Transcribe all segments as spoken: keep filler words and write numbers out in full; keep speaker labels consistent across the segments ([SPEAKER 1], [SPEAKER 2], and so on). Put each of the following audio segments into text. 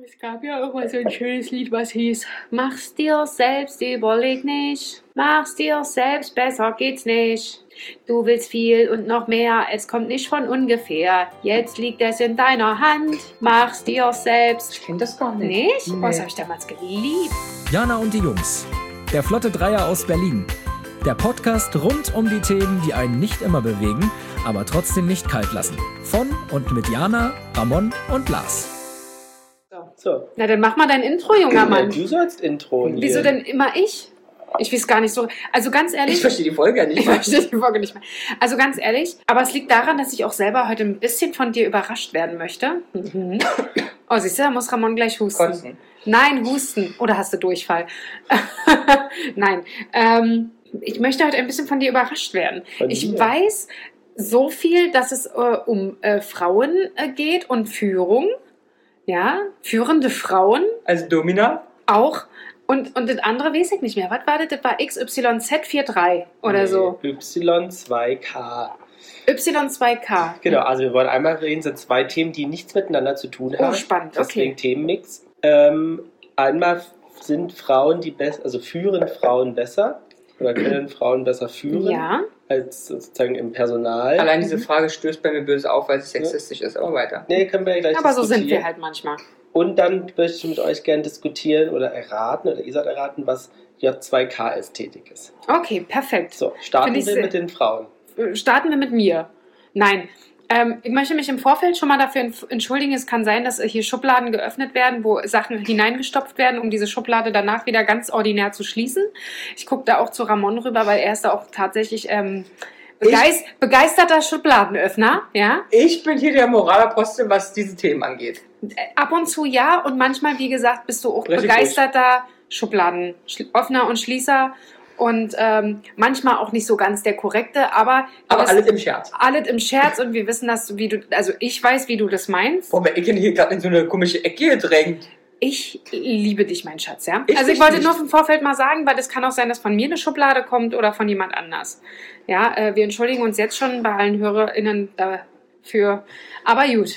[SPEAKER 1] Es gab ja auch mal so ein schönes Lied, was hieß: Mach's dir selbst, überleg nicht. Mach's dir selbst, besser geht's nicht. Du willst viel und noch mehr, es kommt nicht von ungefähr. Jetzt liegt es in deiner Hand, mach's dir selbst.
[SPEAKER 2] Ich kenn das gar nicht.
[SPEAKER 1] Nicht?
[SPEAKER 2] Nee.
[SPEAKER 1] Oh, das hab ich damals geliebt.
[SPEAKER 3] Jana und die Jungs. Der Flotte Dreier aus Berlin. Der Podcast rund um die Themen, die einen nicht immer bewegen, aber trotzdem nicht kalt lassen. Von und mit Jana, Ramon und Lars.
[SPEAKER 4] So.
[SPEAKER 1] Na, dann mach mal dein Intro, junger Mann.
[SPEAKER 4] Ja, du sollst Intro.
[SPEAKER 1] Wieso denn immer ich? Ich weiß gar nicht so. Also ganz ehrlich.
[SPEAKER 2] Ich verstehe die Folge ja nicht.
[SPEAKER 1] Ich verstehe die Folge nicht mehr. Also ganz ehrlich, aber es liegt daran, dass ich auch selber heute ein bisschen von dir überrascht werden möchte. Mhm. Oh, siehst du, da muss Ramon gleich husten.
[SPEAKER 2] Kotzen.
[SPEAKER 1] Nein, husten. Oder hast du Durchfall? Nein. Ähm, ich möchte heute ein bisschen von dir überrascht werden.
[SPEAKER 4] Von
[SPEAKER 1] ich
[SPEAKER 4] dir?
[SPEAKER 1] weiß so viel, dass es äh, um äh, Frauen äh, geht und Führung. Ja, führende Frauen
[SPEAKER 2] Also Domina?
[SPEAKER 1] auch. Und, und das andere weiß ich nicht mehr. Was war das? Das war X Y Z vierunddreißig oder
[SPEAKER 4] Nee,
[SPEAKER 1] so.
[SPEAKER 4] Y zwei K.
[SPEAKER 1] Y zwei K.
[SPEAKER 4] Genau, also wir wollen einmal reden, sind zwei Themen, die nichts miteinander zu tun haben.
[SPEAKER 1] Oh, spannend,
[SPEAKER 4] Deswegen
[SPEAKER 1] okay.
[SPEAKER 4] Themenmix. Ähm, einmal sind Frauen, die besser, also führen Frauen besser oder können Frauen besser führen
[SPEAKER 1] Ja.
[SPEAKER 4] als sozusagen im Personal.
[SPEAKER 2] Allein diese Frage stößt bei mir böse auf, weil sie sexistisch ist. Aber weiter.
[SPEAKER 4] Nee, können wir ja gleich
[SPEAKER 1] Aber so
[SPEAKER 4] diskutieren.
[SPEAKER 1] sind wir halt manchmal.
[SPEAKER 4] Und dann möchte ich mit euch gerne diskutieren oder erraten, oder ihr sollt erraten, was J zwei K-Ästhetik ist.
[SPEAKER 1] Okay, perfekt.
[SPEAKER 4] So, starten
[SPEAKER 1] Finde ich
[SPEAKER 4] wir
[SPEAKER 1] sehr-
[SPEAKER 4] mit den Frauen.
[SPEAKER 1] Starten wir mit mir. Nein. Ähm, ich möchte mich im Vorfeld schon mal dafür entf- entschuldigen. Es kann sein, dass hier Schubladen geöffnet werden, wo Sachen hineingestopft werden, um diese Schublade danach wieder ganz ordinär zu schließen. Ich gucke da auch zu Ramon rüber, weil er ist da auch tatsächlich ähm, begeist- begeisterter Schubladenöffner. Ja?
[SPEAKER 2] Ich bin hier der Moralapostel, was diese Themen angeht.
[SPEAKER 1] Ab und zu ja und manchmal, wie gesagt, bist du auch
[SPEAKER 2] Richtig
[SPEAKER 1] begeisterter Schubladenöffner und Schließer und ähm, manchmal auch nicht so ganz der korrekte, aber,
[SPEAKER 2] Aber
[SPEAKER 1] das-
[SPEAKER 2] alles im Scherz.
[SPEAKER 1] alles im Scherz und wir wissen, dass du, wie du, also ich weiß, wie du das meinst.
[SPEAKER 2] Boah, wer ich bin hier gerade in so eine komische Ecke gedrängt.
[SPEAKER 1] Ich liebe dich, mein Schatz, ja.
[SPEAKER 2] Ich
[SPEAKER 1] also ich
[SPEAKER 2] dich
[SPEAKER 1] wollte
[SPEAKER 2] nicht.
[SPEAKER 1] nur im Vorfeld mal sagen, weil es kann auch sein, dass von mir eine Schublade kommt oder von jemand anders. Ja, äh, wir entschuldigen uns jetzt schon bei allen HörerInnen dafür. Aber gut.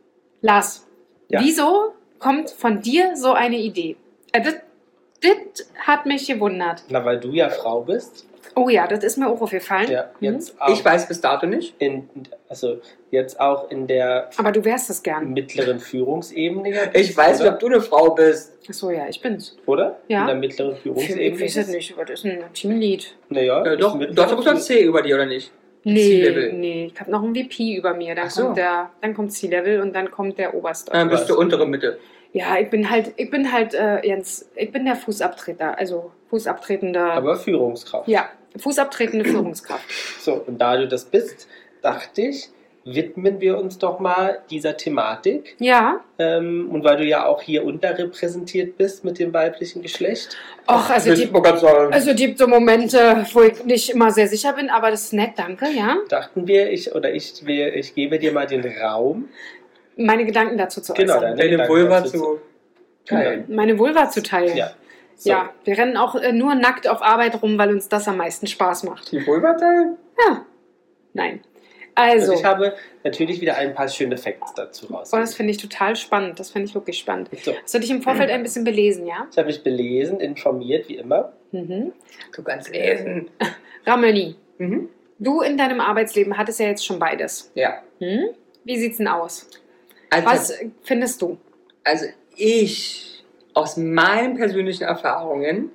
[SPEAKER 1] Lars,
[SPEAKER 4] Ja.
[SPEAKER 1] wieso kommt von dir so eine Idee? Äh, das, das hat mich gewundert.
[SPEAKER 4] Na, weil du ja Frau bist.
[SPEAKER 1] Oh ja, das ist mir auch aufgefallen.
[SPEAKER 4] Ja,
[SPEAKER 1] Mhm.
[SPEAKER 4] jetzt auch
[SPEAKER 2] Ich weiß bis dato nicht.
[SPEAKER 4] in, also jetzt auch in der
[SPEAKER 1] Aber du wärst es gern.
[SPEAKER 4] mittleren Führungsebene. ja,
[SPEAKER 2] Ich weiß nicht,
[SPEAKER 4] oder?
[SPEAKER 2] ob du eine Frau bist.
[SPEAKER 1] Achso, ja, ich bin's.
[SPEAKER 4] Oder?
[SPEAKER 1] Ja.
[SPEAKER 4] In der mittleren
[SPEAKER 1] Ich
[SPEAKER 4] Führungsebene.
[SPEAKER 1] weiß es nicht, aber das ist ein Teamlead.
[SPEAKER 4] Naja,
[SPEAKER 2] Ja, doch,
[SPEAKER 4] ist
[SPEAKER 2] du hast doch
[SPEAKER 4] mittlere
[SPEAKER 2] schon C über dir, oder nicht?
[SPEAKER 1] Nee,
[SPEAKER 2] C-Level.
[SPEAKER 1] nee, ich habe noch einen V P über mir. Dann
[SPEAKER 2] Ach so.
[SPEAKER 1] kommt der, dann kommt C-Level und dann kommt der Oberste.
[SPEAKER 2] Dann bist du
[SPEAKER 4] Was?
[SPEAKER 2] untere Mitte.
[SPEAKER 1] Ja, ich bin halt, ich bin halt, äh, Jens, ich bin der Fußabtreter, also Fußabtretender.
[SPEAKER 4] Aber Führungskraft.
[SPEAKER 1] ja, Fußabtretende Führungskraft.
[SPEAKER 4] So, und da du das bist, dachte ich, widmen wir uns doch mal dieser Thematik.
[SPEAKER 1] Ja,
[SPEAKER 4] Ähm, und weil du ja auch hier unterrepräsentiert bist mit dem weiblichen Geschlecht.
[SPEAKER 1] och, also
[SPEAKER 2] Willst
[SPEAKER 1] die,
[SPEAKER 2] du mal ganz sagen?
[SPEAKER 1] also die so Momente, wo ich nicht immer sehr sicher bin, aber das ist nett, danke, ja.
[SPEAKER 4] Dachten wir, ich oder ich, wir, ich gebe dir mal den Raum.
[SPEAKER 1] Meine Gedanken dazu zu
[SPEAKER 4] Genau,
[SPEAKER 1] äußern.
[SPEAKER 4] deine
[SPEAKER 2] Deine
[SPEAKER 4] Gedanken
[SPEAKER 2] Vulva
[SPEAKER 4] dazu
[SPEAKER 2] zu teilen.
[SPEAKER 1] Meine Vulva zu teilen.
[SPEAKER 4] Ja. So.
[SPEAKER 1] Ja, wir rennen auch äh, nur nackt auf Arbeit rum, weil uns das am meisten Spaß macht.
[SPEAKER 2] Die Vulva teilen?
[SPEAKER 1] Ja, nein. Also,
[SPEAKER 4] Und ich habe natürlich wieder ein paar schöne Facts dazu raus.
[SPEAKER 1] oh, das finde ich total spannend. Das finde ich wirklich spannend.
[SPEAKER 4] So,
[SPEAKER 1] Hast du dich im Vorfeld ein bisschen belesen, ja?
[SPEAKER 4] ich habe mich belesen, informiert, wie immer.
[SPEAKER 1] Mhm.
[SPEAKER 2] Du kannst lesen.
[SPEAKER 1] Ramoni,
[SPEAKER 2] Mhm.
[SPEAKER 1] du in deinem Arbeitsleben hattest ja jetzt schon beides.
[SPEAKER 2] Ja.
[SPEAKER 1] Hm? Wie sieht's denn aus?
[SPEAKER 2] Also,
[SPEAKER 1] Was findest du?
[SPEAKER 2] also ich aus meinen persönlichen Erfahrungen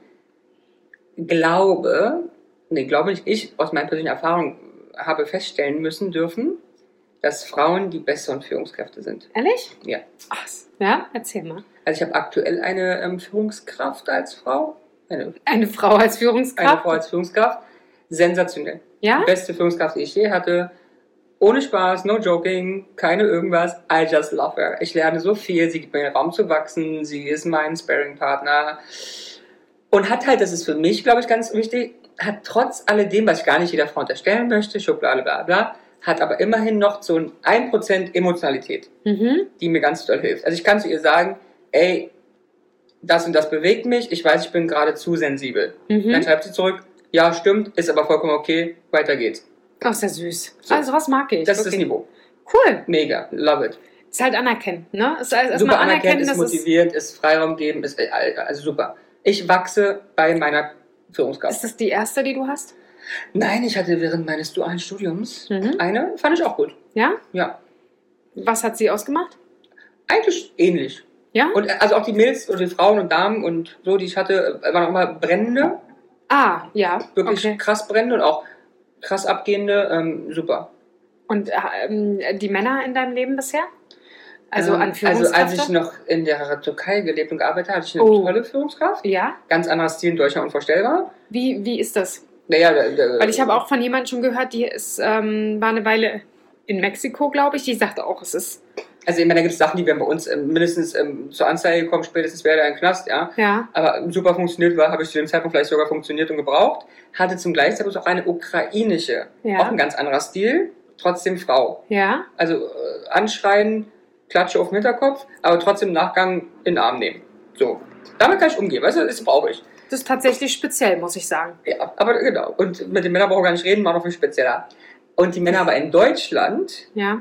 [SPEAKER 2] glaube, nee, glaube nicht ich, aus meinen persönlichen Erfahrungen habe feststellen müssen dürfen, dass Frauen die besseren Führungskräfte sind.
[SPEAKER 1] Ehrlich?
[SPEAKER 2] Ja.
[SPEAKER 1] Ach, ja, erzähl mal.
[SPEAKER 2] Also ich habe aktuell eine ähm, Führungskraft als Frau, eine,
[SPEAKER 1] Eine Frau als
[SPEAKER 2] eine
[SPEAKER 1] Führungskraft?
[SPEAKER 2] Frau als Führungskraft, sensationell.
[SPEAKER 1] Ja?
[SPEAKER 2] Die beste Führungskraft, die ich je hatte. Ohne Spaß, no joking, keine irgendwas. I just love her. Ich lerne so viel. Sie gibt mir den Raum zu wachsen. Sie ist mein Sparring-Partner. Und hat halt, das ist für mich, glaube ich, ganz wichtig, hat trotz alledem, was ich gar nicht jeder Frau unterstellen möchte, Schublade, bla, bla, hat aber immerhin noch so ein ein Prozent Emotionalität,
[SPEAKER 1] Mhm.
[SPEAKER 2] die mir ganz doll hilft. Also ich kann zu ihr sagen, ey, das und das bewegt mich. Ich weiß, ich bin gerade zu sensibel. Dann
[SPEAKER 1] Mhm.
[SPEAKER 2] schreibt sie zurück, ja, stimmt, ist aber vollkommen okay, weiter geht's.
[SPEAKER 1] Ach, sehr süß.
[SPEAKER 2] So.
[SPEAKER 1] Also, was mag ich?
[SPEAKER 2] Das ist das
[SPEAKER 1] Wirklich.
[SPEAKER 2] Niveau.
[SPEAKER 1] Cool.
[SPEAKER 2] Mega, love it.
[SPEAKER 1] Ist halt anerkennen, ne? Ist halt
[SPEAKER 2] Super
[SPEAKER 1] erstmal
[SPEAKER 2] anerkennt,
[SPEAKER 1] anerkennen,
[SPEAKER 2] ist
[SPEAKER 1] dass es...
[SPEAKER 2] motiviert, ist Freiraum geben, ist äh, also super. Ich wachse bei meiner Führungskraft.
[SPEAKER 1] Ist das die erste, die du hast?
[SPEAKER 2] Nein, ich hatte während meines dualen Studiums
[SPEAKER 1] Mhm.
[SPEAKER 2] eine, fand ich auch gut.
[SPEAKER 1] Ja?
[SPEAKER 2] Ja,
[SPEAKER 1] Was hat sie ausgemacht?
[SPEAKER 2] eigentlich ähnlich.
[SPEAKER 1] Ja?
[SPEAKER 2] Und äh, also auch die Mädels oder die Frauen und Damen und so, die ich hatte, äh, waren auch immer brennende,
[SPEAKER 1] Ah, ja.
[SPEAKER 2] wirklich
[SPEAKER 1] Okay.
[SPEAKER 2] krass brennende und auch krass abgehende, ähm, super.
[SPEAKER 1] Und ähm, die Männer in deinem Leben bisher? Also
[SPEAKER 2] Ähm,
[SPEAKER 1] an
[SPEAKER 2] Also
[SPEAKER 1] Führungskräfte?
[SPEAKER 2] als ich noch in der Türkei gelebt und gearbeitet habe, hatte ich eine
[SPEAKER 1] Oh.
[SPEAKER 2] tolle Führungskraft.
[SPEAKER 1] Ja?
[SPEAKER 2] Ganz anderer Stil in Deutschland unvorstellbar.
[SPEAKER 1] Wie, wie ist das?
[SPEAKER 2] Naja, der, der,
[SPEAKER 1] Weil ich habe auch von jemandem schon gehört, die ist, ähm, war eine Weile in Mexiko, glaube ich. Die sagte auch, es ist...
[SPEAKER 2] Also ich meine, da gibt es Sachen, die werden bei uns ähm, mindestens ähm, zur Anzeige kommen, spätestens wäre der ein Knast, ja.
[SPEAKER 1] Ja.
[SPEAKER 2] Aber super funktioniert war, habe ich zu dem Zeitpunkt vielleicht sogar funktioniert und gebraucht. Hatte zum gleichen Zeitpunkt auch eine ukrainische,
[SPEAKER 1] Ja.
[SPEAKER 2] auch ein ganz anderer Stil, trotzdem Frau.
[SPEAKER 1] Ja?
[SPEAKER 2] Also äh, anschreien, Klatsche auf den Hinterkopf, aber trotzdem im Nachgang in den Arm nehmen. So, damit kann ich umgehen, weißt du, das brauche ich.
[SPEAKER 1] Das ist tatsächlich speziell, muss ich sagen.
[SPEAKER 2] Ja, aber genau. Und mit den Männern brauche ich gar nicht reden, war noch viel spezieller. Und die Männer aber in Deutschland,
[SPEAKER 1] Ja.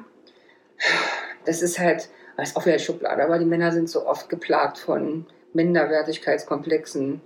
[SPEAKER 2] das ist halt, das ist auch wieder Schublade, aber die Männer sind so oft geplagt von Minderwertigkeitskomplexen,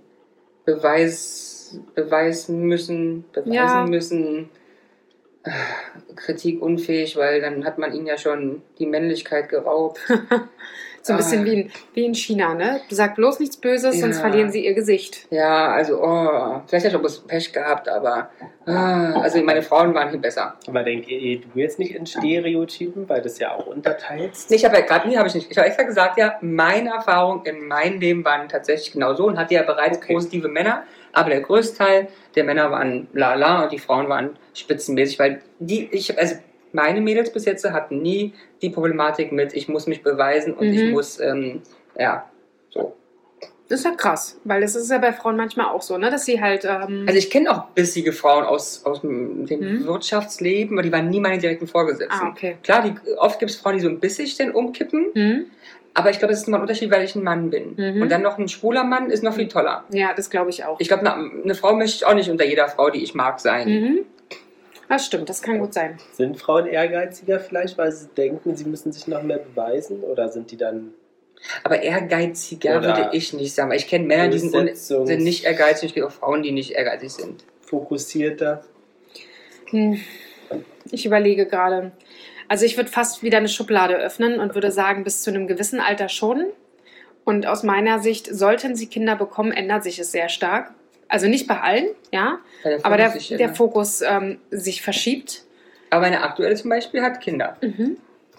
[SPEAKER 2] Beweis, beweisen müssen, beweisen
[SPEAKER 1] Ja.
[SPEAKER 2] müssen, äh, Kritik unfähig, weil dann hat man ihnen ja schon die Männlichkeit geraubt.
[SPEAKER 1] So ein bisschen
[SPEAKER 2] Ah.
[SPEAKER 1] wie in, wie in China, ne? Sag bloß nichts Böses,
[SPEAKER 2] Ja.
[SPEAKER 1] sonst verlieren sie ihr Gesicht.
[SPEAKER 2] Ja, also, oh, vielleicht hätte ich auch ein bisschen Pech gehabt, aber, ah, also meine Frauen waren hier besser.
[SPEAKER 4] Aber denkt ihr, du jetzt nicht in Stereotypen, weil das ja auch unterteilst?
[SPEAKER 2] Nee, ich habe ja gerade nie, habe ich nicht. Ich habe extra gesagt, ja, meine Erfahrungen in meinem Leben waren tatsächlich genau so und hatte ja bereits
[SPEAKER 4] Okay.
[SPEAKER 2] positive Männer, aber der Größteil der Männer waren lala und die Frauen waren spitzenmäßig, weil die, ich, also meine Mädels bis jetzt hatten nie die Problematik mit, ich muss mich beweisen und
[SPEAKER 1] Mhm.
[SPEAKER 2] ich muss, ähm, ja, so.
[SPEAKER 1] Das ist ja krass, weil das ist ja bei Frauen manchmal auch so, ne? Dass sie halt. Ähm,
[SPEAKER 2] Also ich kenne auch bissige Frauen aus, aus dem, dem
[SPEAKER 1] Mhm.
[SPEAKER 2] Wirtschaftsleben, aber die waren nie meine direkten Vorgesetzten.
[SPEAKER 1] ah, okay.
[SPEAKER 2] Klar, die, oft gibt es Frauen, die so ein bissig denn umkippen,
[SPEAKER 1] Hm?
[SPEAKER 2] aber ich glaube, es ist nochmal ein Unterschied, weil ich ein Mann bin.
[SPEAKER 1] Mhm.
[SPEAKER 2] Und dann noch ein schwuler Mann ist noch viel toller.
[SPEAKER 1] Ja, das glaube ich auch.
[SPEAKER 2] Ich glaube, eine, eine Frau möchte ich auch nicht unter jeder Frau, die ich mag, sein.
[SPEAKER 1] Mhm. Das stimmt, das kann gut sein.
[SPEAKER 4] Sind Frauen ehrgeiziger vielleicht, weil sie denken, sie müssen sich noch mehr beweisen? Oder sind die dann...
[SPEAKER 2] Aber ehrgeiziger
[SPEAKER 4] Oder
[SPEAKER 2] würde ich nicht sagen. Weil ich kenne Männer, die sind, un-
[SPEAKER 4] Durchsetzungs-
[SPEAKER 2] sind nicht ehrgeizig. Ich kenne auch Frauen, die nicht ehrgeizig sind.
[SPEAKER 4] fokussierter?
[SPEAKER 1] Hm. Ich überlege gerade. Also ich würde fast wieder eine Schublade öffnen und würde sagen, bis zu einem gewissen Alter schon. Und aus meiner Sicht, sollten sie Kinder bekommen, ändert sich es sehr stark. Also nicht bei allen, ja,
[SPEAKER 2] Weil der
[SPEAKER 1] aber der,
[SPEAKER 2] Fokus sich
[SPEAKER 1] der
[SPEAKER 2] ändert.
[SPEAKER 1] Fokus ähm, sich verschiebt.
[SPEAKER 2] Aber meine aktuelle zum Beispiel hat Kinder.
[SPEAKER 1] Mhm.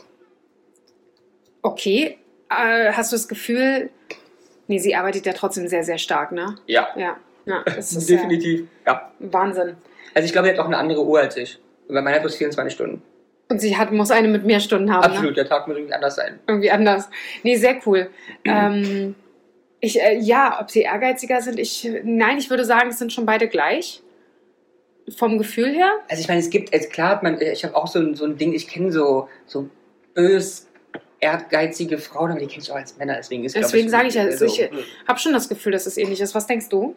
[SPEAKER 1] Okay, äh, hast du das Gefühl, nee, sie arbeitet ja trotzdem sehr, sehr stark, ne?
[SPEAKER 2] Ja.
[SPEAKER 1] Ja, ja das ist ja
[SPEAKER 2] Definitiv. Ja.
[SPEAKER 1] Wahnsinn.
[SPEAKER 2] Also ich glaube, sie hat auch eine andere Uhr als ich. Weil meine hat bloß vierundzwanzig Stunden.
[SPEAKER 1] Und sie hat, muss eine mit mehr Stunden haben,
[SPEAKER 2] Absolut,
[SPEAKER 1] ne?
[SPEAKER 2] der Tag muss irgendwie anders sein.
[SPEAKER 1] Irgendwie anders. Nee, sehr cool. ähm, ich, äh, ja, ob sie ehrgeiziger sind, ich, nein, ich würde sagen, es sind schon beide gleich. Vom Gefühl her.
[SPEAKER 2] Also ich meine, es gibt, also klar hat man, ich habe auch so ein, so ein Ding, ich kenne so, so bös, ehrgeizige Frauen, aber die kenne ich auch als Männer, deswegen ist
[SPEAKER 1] Deswegen
[SPEAKER 2] glaub
[SPEAKER 1] sage ich ja,
[SPEAKER 2] also,
[SPEAKER 1] ich habe schon das Gefühl, dass es ähnlich ist. Was denkst du?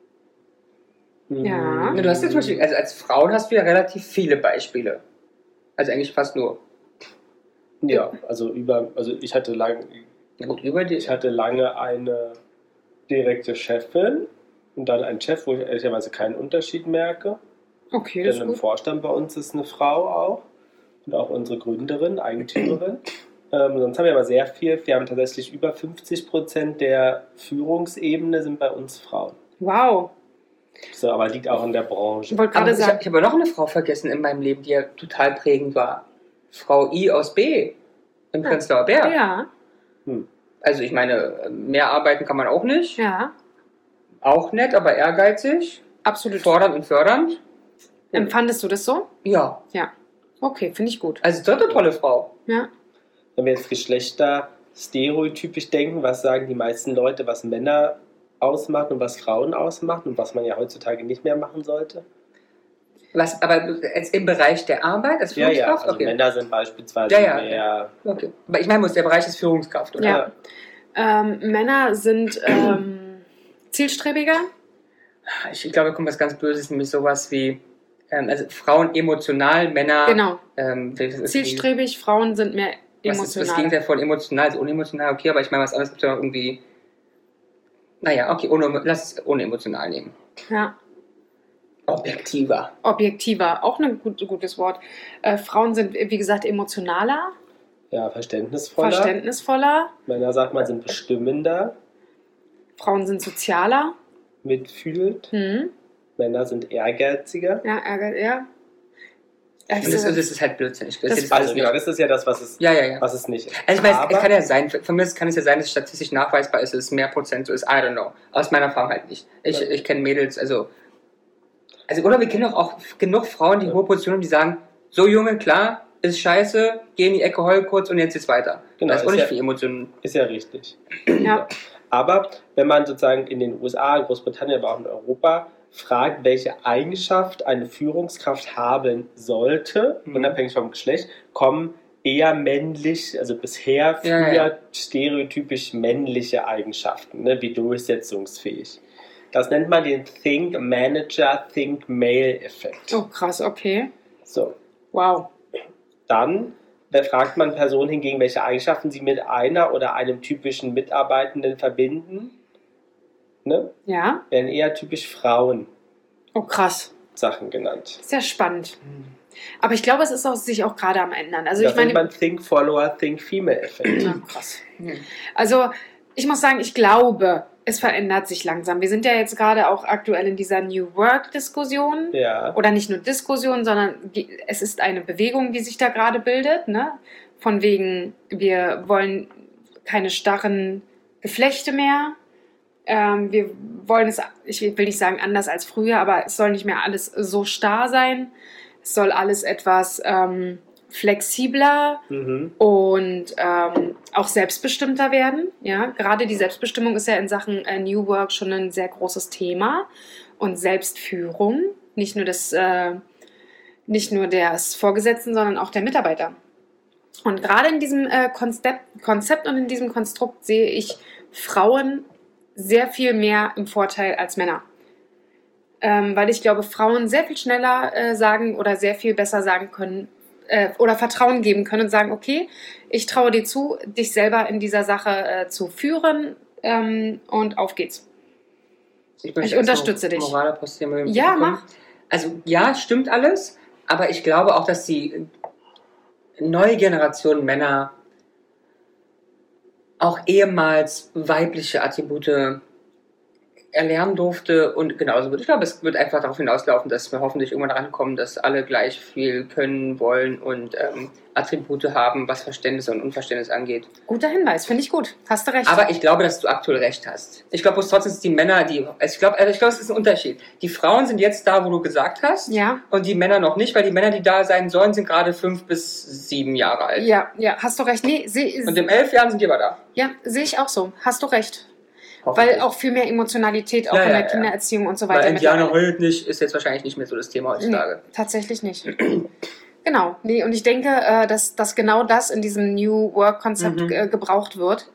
[SPEAKER 1] Ja.
[SPEAKER 2] Du hast ja zum Beispiel, also als Frauen hast du ja relativ viele Beispiele. Also eigentlich fast nur.
[SPEAKER 4] Ja, also über, also ich hatte lange,
[SPEAKER 2] Na gut, über
[SPEAKER 4] ich
[SPEAKER 2] dich.
[SPEAKER 4] hatte lange eine direkte Chefin und dann einen Chef, wo ich ehrlicherweise keinen Unterschied merke.
[SPEAKER 1] Okay, das
[SPEAKER 4] Denn
[SPEAKER 1] ist
[SPEAKER 4] im
[SPEAKER 1] gut.
[SPEAKER 4] Vorstand bei uns ist eine Frau auch und auch unsere Gründerin, Eigentümerin. ähm, sonst haben wir aber sehr viel. Wir haben tatsächlich über fünfzig Prozent der Führungsebene sind bei uns Frauen.
[SPEAKER 1] Wow.
[SPEAKER 4] So, aber liegt auch in der Branche.
[SPEAKER 1] Ich wollte
[SPEAKER 2] Aber
[SPEAKER 1] gerade
[SPEAKER 2] ich habe
[SPEAKER 1] sagen,
[SPEAKER 2] hab noch eine Frau vergessen in meinem Leben, die ja total prägend war. Frau I aus B im
[SPEAKER 1] Ja.
[SPEAKER 2] Prenzlauer Berg.
[SPEAKER 1] ja,
[SPEAKER 4] Hm.
[SPEAKER 2] Also ich meine, mehr arbeiten kann man auch nicht.
[SPEAKER 1] ja,
[SPEAKER 2] Auch nett, aber ehrgeizig.
[SPEAKER 1] absolut.
[SPEAKER 2] Fordernd und fördernd.
[SPEAKER 1] Empfandest du das so?
[SPEAKER 2] Ja,
[SPEAKER 1] Ja. Okay, finde ich gut.
[SPEAKER 2] also dritte tolle Frau.
[SPEAKER 1] Ja.
[SPEAKER 4] Wenn wir jetzt Geschlechter stereotypisch denken, was sagen die meisten Leute, was Männer ausmacht und was Frauen ausmacht und was man ja heutzutage nicht mehr machen sollte?
[SPEAKER 2] Was, aber jetzt im Bereich der Arbeit als
[SPEAKER 4] Ja, ja,
[SPEAKER 2] Führungskraft?
[SPEAKER 4] also
[SPEAKER 2] okay.
[SPEAKER 4] Männer sind beispielsweise
[SPEAKER 2] Ja, ja.
[SPEAKER 4] mehr...
[SPEAKER 2] okay. Aber ich meine, muss der Bereich ist Führungskraft, oder?
[SPEAKER 1] Ja. Ähm, Männer sind ähm, zielstrebiger.
[SPEAKER 2] Ich, ich glaube, da kommt was ganz Böses, nämlich sowas wie, ähm, also Frauen emotional, Männer...
[SPEAKER 1] Genau.
[SPEAKER 2] Ähm, das ist
[SPEAKER 1] Zielstrebig, Frauen sind mehr
[SPEAKER 2] Was ist das
[SPEAKER 1] Emotionale.
[SPEAKER 2] Gegenteil von emotional? Also unemotional, okay, aber ich meine, was anderes gibt es ja noch irgendwie. Naja, okay, ohne, lass es unemotional nehmen.
[SPEAKER 1] Ja.
[SPEAKER 2] Objektiver.
[SPEAKER 1] Objektiver, auch ein gut, gutes Wort. Äh, Frauen sind, wie gesagt, emotionaler,
[SPEAKER 4] Ja, verständnisvoller.
[SPEAKER 1] verständnisvoller.
[SPEAKER 4] Männer, sagt man, sind bestimmender,
[SPEAKER 1] Frauen sind sozialer.
[SPEAKER 4] mitfühlend.
[SPEAKER 1] Hm.
[SPEAKER 4] Männer sind ehrgeiziger.
[SPEAKER 1] Ja, Ärger, ja.
[SPEAKER 2] Und das, das ist halt blödsinnig. Das
[SPEAKER 1] Das-
[SPEAKER 2] ist jetzt alles
[SPEAKER 4] Also
[SPEAKER 2] nicht.
[SPEAKER 4] genau, das ist ja das, was es,
[SPEAKER 2] Ja, ja, ja.
[SPEAKER 4] was es nicht ist.
[SPEAKER 2] Also ich weiß,
[SPEAKER 4] Aber-
[SPEAKER 2] es kann ja sein, von mir kann es ja sein, dass es statistisch nachweisbar ist, dass es mehr Prozent so ist. I don't know. Aus meiner Erfahrung halt nicht. Ich,
[SPEAKER 4] Ja.
[SPEAKER 2] ich kenne Mädels, also, also, oder wir kennen doch auch genug Frauen, die
[SPEAKER 4] Ja.
[SPEAKER 2] hohe Positionen haben, die sagen, so Junge, klar, ist scheiße, geh in die Ecke, heul kurz und jetzt geht's weiter.
[SPEAKER 4] Genau,
[SPEAKER 2] das ist auch
[SPEAKER 4] ist
[SPEAKER 2] nicht
[SPEAKER 4] ja-
[SPEAKER 2] viel Emotionen.
[SPEAKER 4] Ist ja richtig.
[SPEAKER 1] Ja.
[SPEAKER 4] Aber wenn man sozusagen in den U S A, Großbritannien, aber auch in Europa fragt, welche Eigenschaft eine Führungskraft haben sollte,
[SPEAKER 2] Mhm.
[SPEAKER 4] unabhängig vom Geschlecht, kommen eher männlich, also bisher früher
[SPEAKER 2] Ja, ja.
[SPEAKER 4] stereotypisch männliche Eigenschaften, ne, wie durchsetzungsfähig. Das nennt man den Think Manager, Think Male Effekt.
[SPEAKER 1] Oh, krass, okay.
[SPEAKER 4] So.
[SPEAKER 1] Wow.
[SPEAKER 4] Dann da fragt man Personen hingegen, welche Eigenschaften sie mit einer oder einem typischen Mitarbeitenden verbinden. Ne?
[SPEAKER 1] Ja.
[SPEAKER 4] Werden eher typisch Frauen
[SPEAKER 1] Oh, krass.
[SPEAKER 4] Sachen genannt.
[SPEAKER 1] Sehr spannend. Aber ich glaube, es ist auch, sich auch gerade am ändern. Also
[SPEAKER 4] das
[SPEAKER 1] ich meine,
[SPEAKER 4] nennt man Think Follower, Think Female Effekt.
[SPEAKER 1] ja, krass. Also ich muss sagen, ich glaube, es verändert sich langsam. Wir sind ja jetzt gerade auch aktuell in dieser New Work-Diskussion.
[SPEAKER 4] Ja.
[SPEAKER 1] Oder nicht nur Diskussion, sondern die, es ist eine Bewegung, die sich da gerade bildet. Ne? Von wegen, wir wollen keine starren Geflechte mehr. Ähm, wir wollen es, ich will nicht sagen anders als früher, aber es soll nicht mehr alles so starr sein. Es soll alles etwas ähm, flexibler
[SPEAKER 4] Mhm.
[SPEAKER 1] und ähm, auch selbstbestimmter werden. Ja, gerade die Selbstbestimmung ist ja in Sachen äh, New Work schon ein sehr großes Thema und Selbstführung, nicht nur des, äh, nicht nur des Vorgesetzten, sondern auch der Mitarbeiter. Und gerade in diesem äh, Konzept, Konzept und in diesem Konstrukt sehe ich Frauen sehr viel mehr im Vorteil als Männer. Ähm, weil ich glaube, Frauen sehr viel schneller äh, sagen oder sehr viel besser sagen können, äh, oder Vertrauen geben können und sagen, okay, ich traue dir zu, dich selber in dieser Sache äh, zu führen ähm, und auf geht's.
[SPEAKER 2] möchte
[SPEAKER 1] Ich
[SPEAKER 2] als
[SPEAKER 1] unterstütze dich.
[SPEAKER 2] Moralapostil mal
[SPEAKER 1] Ja,
[SPEAKER 2] bekommen.
[SPEAKER 1] mach.
[SPEAKER 2] Also ja, stimmt alles, aber ich glaube auch, dass die neue Generation Männer auch ehemals weibliche Attribute erlernen durfte und genauso wird. Ich glaube, es wird einfach darauf hinauslaufen, dass wir hoffentlich irgendwann rankommen, dass alle gleich viel können, wollen und ähm, Attribute haben, was Verständnis und Unverständnis angeht.
[SPEAKER 1] Guter Hinweis, finde ich gut. Hast du recht.
[SPEAKER 2] Aber ich glaube, dass du aktuell recht hast. Ich glaube, bloß trotzdem sind die Männer, die, also ich glaube, also ich glaube, es ist ein Unterschied. Die Frauen sind jetzt da, wo du gesagt hast,
[SPEAKER 1] ja,
[SPEAKER 2] und die Männer noch nicht, weil die Männer, die da sein sollen, sind gerade fünf bis sieben Jahre alt.
[SPEAKER 1] ja, ja, hast du recht. Nee, seh,
[SPEAKER 2] Und in elf Jahren sind die aber da.
[SPEAKER 1] ja, sehe ich auch so. Hast du recht. Weil
[SPEAKER 2] Hoffentlich.
[SPEAKER 1] auch viel mehr Emotionalität auch
[SPEAKER 2] Ja,
[SPEAKER 1] in
[SPEAKER 2] ja,
[SPEAKER 1] der
[SPEAKER 2] ja.
[SPEAKER 1] Kindererziehung und so weiter.
[SPEAKER 2] Weil Indianer
[SPEAKER 1] mittlerweile-
[SPEAKER 2] heult nicht, ist jetzt wahrscheinlich nicht mehr so das Thema heutzutage.
[SPEAKER 1] Nee, tatsächlich nicht. Genau. Nee, und ich denke, äh, dass, dass genau das in diesem New Work-Konzept
[SPEAKER 2] Mhm.
[SPEAKER 1] äh, gebraucht wird.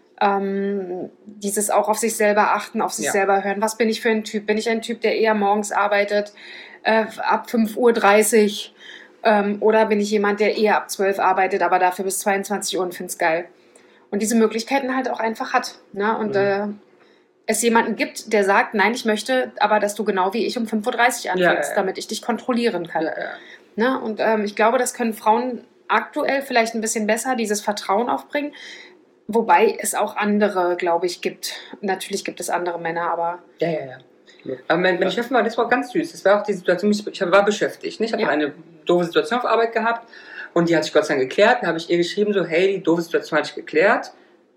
[SPEAKER 1] Ähm, dieses auch auf sich selber achten, auf sich
[SPEAKER 2] Ja.
[SPEAKER 1] selber hören. Was bin ich für ein Typ? Bin ich ein Typ, der eher morgens arbeitet, äh, ab fünf Uhr dreißig? Ähm, oder bin ich jemand, der eher ab zwölf arbeitet, aber dafür bis zweiundzwanzig Uhr und finde es geil? Und diese Möglichkeiten halt auch einfach hat. Ne? Und
[SPEAKER 2] Mhm.
[SPEAKER 1] äh, es jemanden gibt, der sagt, nein, ich möchte aber, dass du genau wie ich um fünf Uhr dreißig anfängst,
[SPEAKER 2] Ja, ja.
[SPEAKER 1] damit ich dich kontrollieren kann.
[SPEAKER 2] Ja, ja.
[SPEAKER 1] Ne? Und ähm, ich glaube, das können Frauen aktuell vielleicht ein bisschen besser, dieses Vertrauen aufbringen. Wobei es auch andere, glaube ich, gibt. Natürlich gibt es andere Männer, aber
[SPEAKER 2] Ja, ja, ja. Aber mein, mein Chef war, das war ganz süß. Das war auch die Situation, ich war beschäftigt. Ne? Ich hatte
[SPEAKER 1] Ja.
[SPEAKER 2] eine doofe Situation auf Arbeit gehabt und die hat sich Gott sei Dank geklärt. Dann habe ich ihr geschrieben, so, hey, die doofe Situation hat sich geklärt.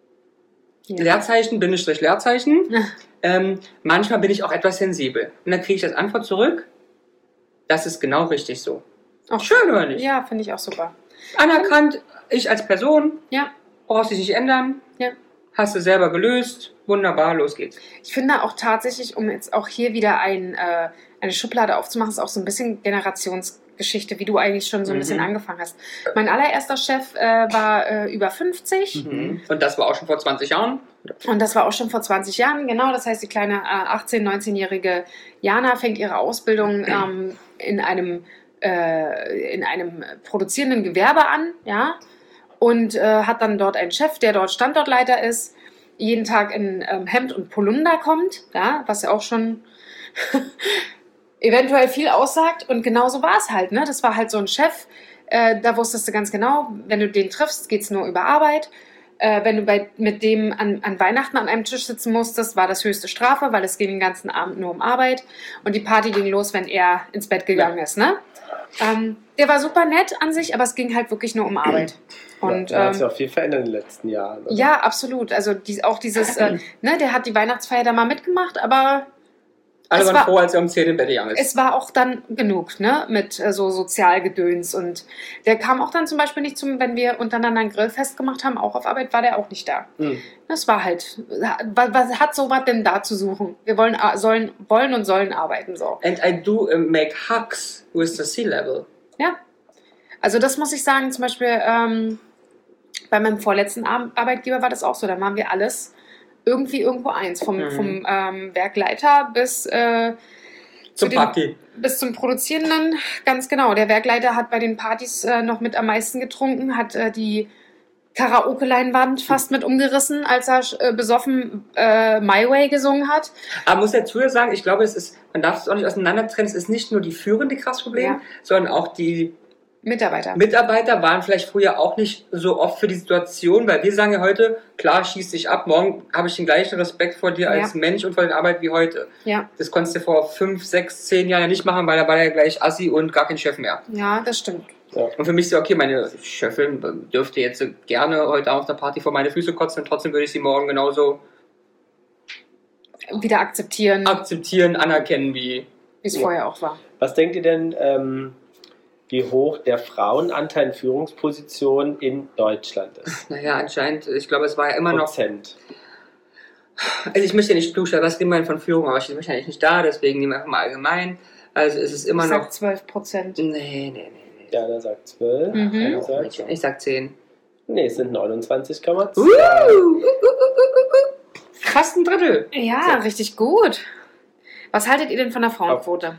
[SPEAKER 1] ja.
[SPEAKER 2] Leerzeichen, Bindestrich, Leerzeichen. ähm, manchmal bin ich auch etwas sensibel. Und dann kriege ich das Antwort zurück. Das ist genau richtig so.
[SPEAKER 1] Auch
[SPEAKER 2] Schön, oder nicht?
[SPEAKER 1] Ja, finde ich auch super.
[SPEAKER 2] Anerkannt, ich als Person,
[SPEAKER 1] Ja,
[SPEAKER 2] brauchst dich nicht ändern.
[SPEAKER 1] ja.
[SPEAKER 2] Hast du selber gelöst. Wunderbar, los geht's.
[SPEAKER 1] Ich finde auch tatsächlich, um jetzt auch hier wieder ein, äh, eine Schublade aufzumachen, ist auch so ein bisschen Generationsgeschichte, wie du eigentlich schon so ein
[SPEAKER 2] Mhm.
[SPEAKER 1] bisschen angefangen hast. Mein allererster Chef äh, war äh, über fünfzig.
[SPEAKER 2] Mhm. Und das war auch schon vor zwanzig Jahren.
[SPEAKER 1] Und das war auch schon vor zwanzig Jahren, genau. Das heißt, die kleine äh, achtzehn-, neunzehnjährige Jana fängt ihre Ausbildung ähm, in einem, äh, in einem produzierenden Gewerbe an, ja. und äh, hat dann dort einen Chef, der dort Standortleiter ist, jeden Tag in ähm, Hemd und Polunder kommt, ja, was ja auch schon eventuell viel aussagt. Und genauso war es halt. Ne? Das war halt so ein Chef, äh, da wusstest du ganz genau, wenn du den triffst, geht es nur über Arbeit. Äh, wenn du bei, mit dem an, an Weihnachten an einem Tisch sitzen musstest, war das höchste Strafe, weil es ging den ganzen Abend nur um Arbeit. Und die Party ging los, wenn er ins Bett gegangen ist. Ne? Ähm, der war super nett an sich, aber es ging halt wirklich nur um Arbeit. Und,
[SPEAKER 4] ja, da hat
[SPEAKER 1] ähm,
[SPEAKER 4] sich auch viel verändert in den letzten Jahren. Oder?
[SPEAKER 1] Ja, absolut. Also die, auch dieses, äh, ne, der hat die Weihnachtsfeier da mal mitgemacht, aber
[SPEAKER 2] Alle
[SPEAKER 1] es
[SPEAKER 2] waren
[SPEAKER 1] war,
[SPEAKER 2] froh, als er um zehn im Bett gegangen ist.
[SPEAKER 1] es war auch dann genug, ne, mit äh, so Sozialgedöns. Und der kam auch dann zum Beispiel nicht zum, wenn wir untereinander ein Grillfest gemacht haben, auch auf Arbeit war der auch nicht da.
[SPEAKER 4] Hm.
[SPEAKER 1] Das war halt, was, was hat sowas denn da zu suchen? Wir wollen, äh, sollen, wollen und sollen arbeiten, so.
[SPEAKER 2] And I do uh, make hugs with the sea level.
[SPEAKER 1] Ja. Also das muss ich sagen, zum Beispiel ähm, bei meinem vorletzten Ar- Arbeitgeber war das auch so. Da waren wir alles irgendwie irgendwo eins. Vom,
[SPEAKER 2] Mhm.
[SPEAKER 1] vom ähm, Werkleiter bis, äh, zu
[SPEAKER 2] Zum
[SPEAKER 1] den,
[SPEAKER 2] Party.
[SPEAKER 1] bis zum Produzierenden. Ganz genau. Der Werkleiter hat bei den Partys äh, noch mit am meisten getrunken, hat äh, die Karaoke-Leinwand fast mit umgerissen, als er äh, besoffen äh, My Way gesungen hat.
[SPEAKER 2] Aber muss dazu sagen, ich glaube, es ist, man darf es auch nicht auseinander trennen, es ist nicht nur die Führende krass Problem,
[SPEAKER 1] Ja.
[SPEAKER 2] sondern auch die
[SPEAKER 1] Mitarbeiter.
[SPEAKER 2] Mitarbeiter waren vielleicht früher auch nicht so oft für die Situation, weil wir sagen ja heute, klar, schieß dich ab, morgen habe ich den gleichen Respekt vor dir als
[SPEAKER 1] Ja.
[SPEAKER 2] Mensch und vor der Arbeit wie heute.
[SPEAKER 1] Ja,
[SPEAKER 2] Das konntest du vor fünf, sechs, zehn Jahren ja nicht machen, weil da war er ja gleich Assi und gar kein Chef mehr.
[SPEAKER 1] ja, das stimmt.
[SPEAKER 4] Ja.
[SPEAKER 2] Und für mich ist ja okay, meine Chefin dürfte jetzt gerne heute auf der Party vor meine Füße kotzen und trotzdem würde ich sie morgen genauso
[SPEAKER 1] Wieder akzeptieren,
[SPEAKER 2] akzeptieren, anerkennen wie...
[SPEAKER 1] wie es
[SPEAKER 4] Ja.
[SPEAKER 1] vorher auch war.
[SPEAKER 4] Was denkt ihr denn, ähm, wie hoch der Frauenanteil in Führungspositionen in Deutschland ist?
[SPEAKER 2] Naja, anscheinend, ich glaube, es war ja immer noch...
[SPEAKER 4] Prozent.
[SPEAKER 2] Also ich möchte ja nicht klugscheißen, was reden wir denn von Führung, aber ich bin wahrscheinlich nicht da, deswegen nehmen wir einfach mal allgemein. Also es ist immer
[SPEAKER 1] Ich
[SPEAKER 2] noch...
[SPEAKER 1] sag zwölf Prozent.
[SPEAKER 2] Nee, nee, nee, nee.
[SPEAKER 4] Ja, der sagt zwölf.
[SPEAKER 1] Mhm.
[SPEAKER 4] Einer sagt,
[SPEAKER 2] Ich sag zehn.
[SPEAKER 4] nee, es sind neunundzwanzig Komma zwei.
[SPEAKER 2] Uh, uh, uh, uh, uh. Fast ein Drittel.
[SPEAKER 1] Ja, richtig gut. Was haltet ihr denn von der Frauenquote?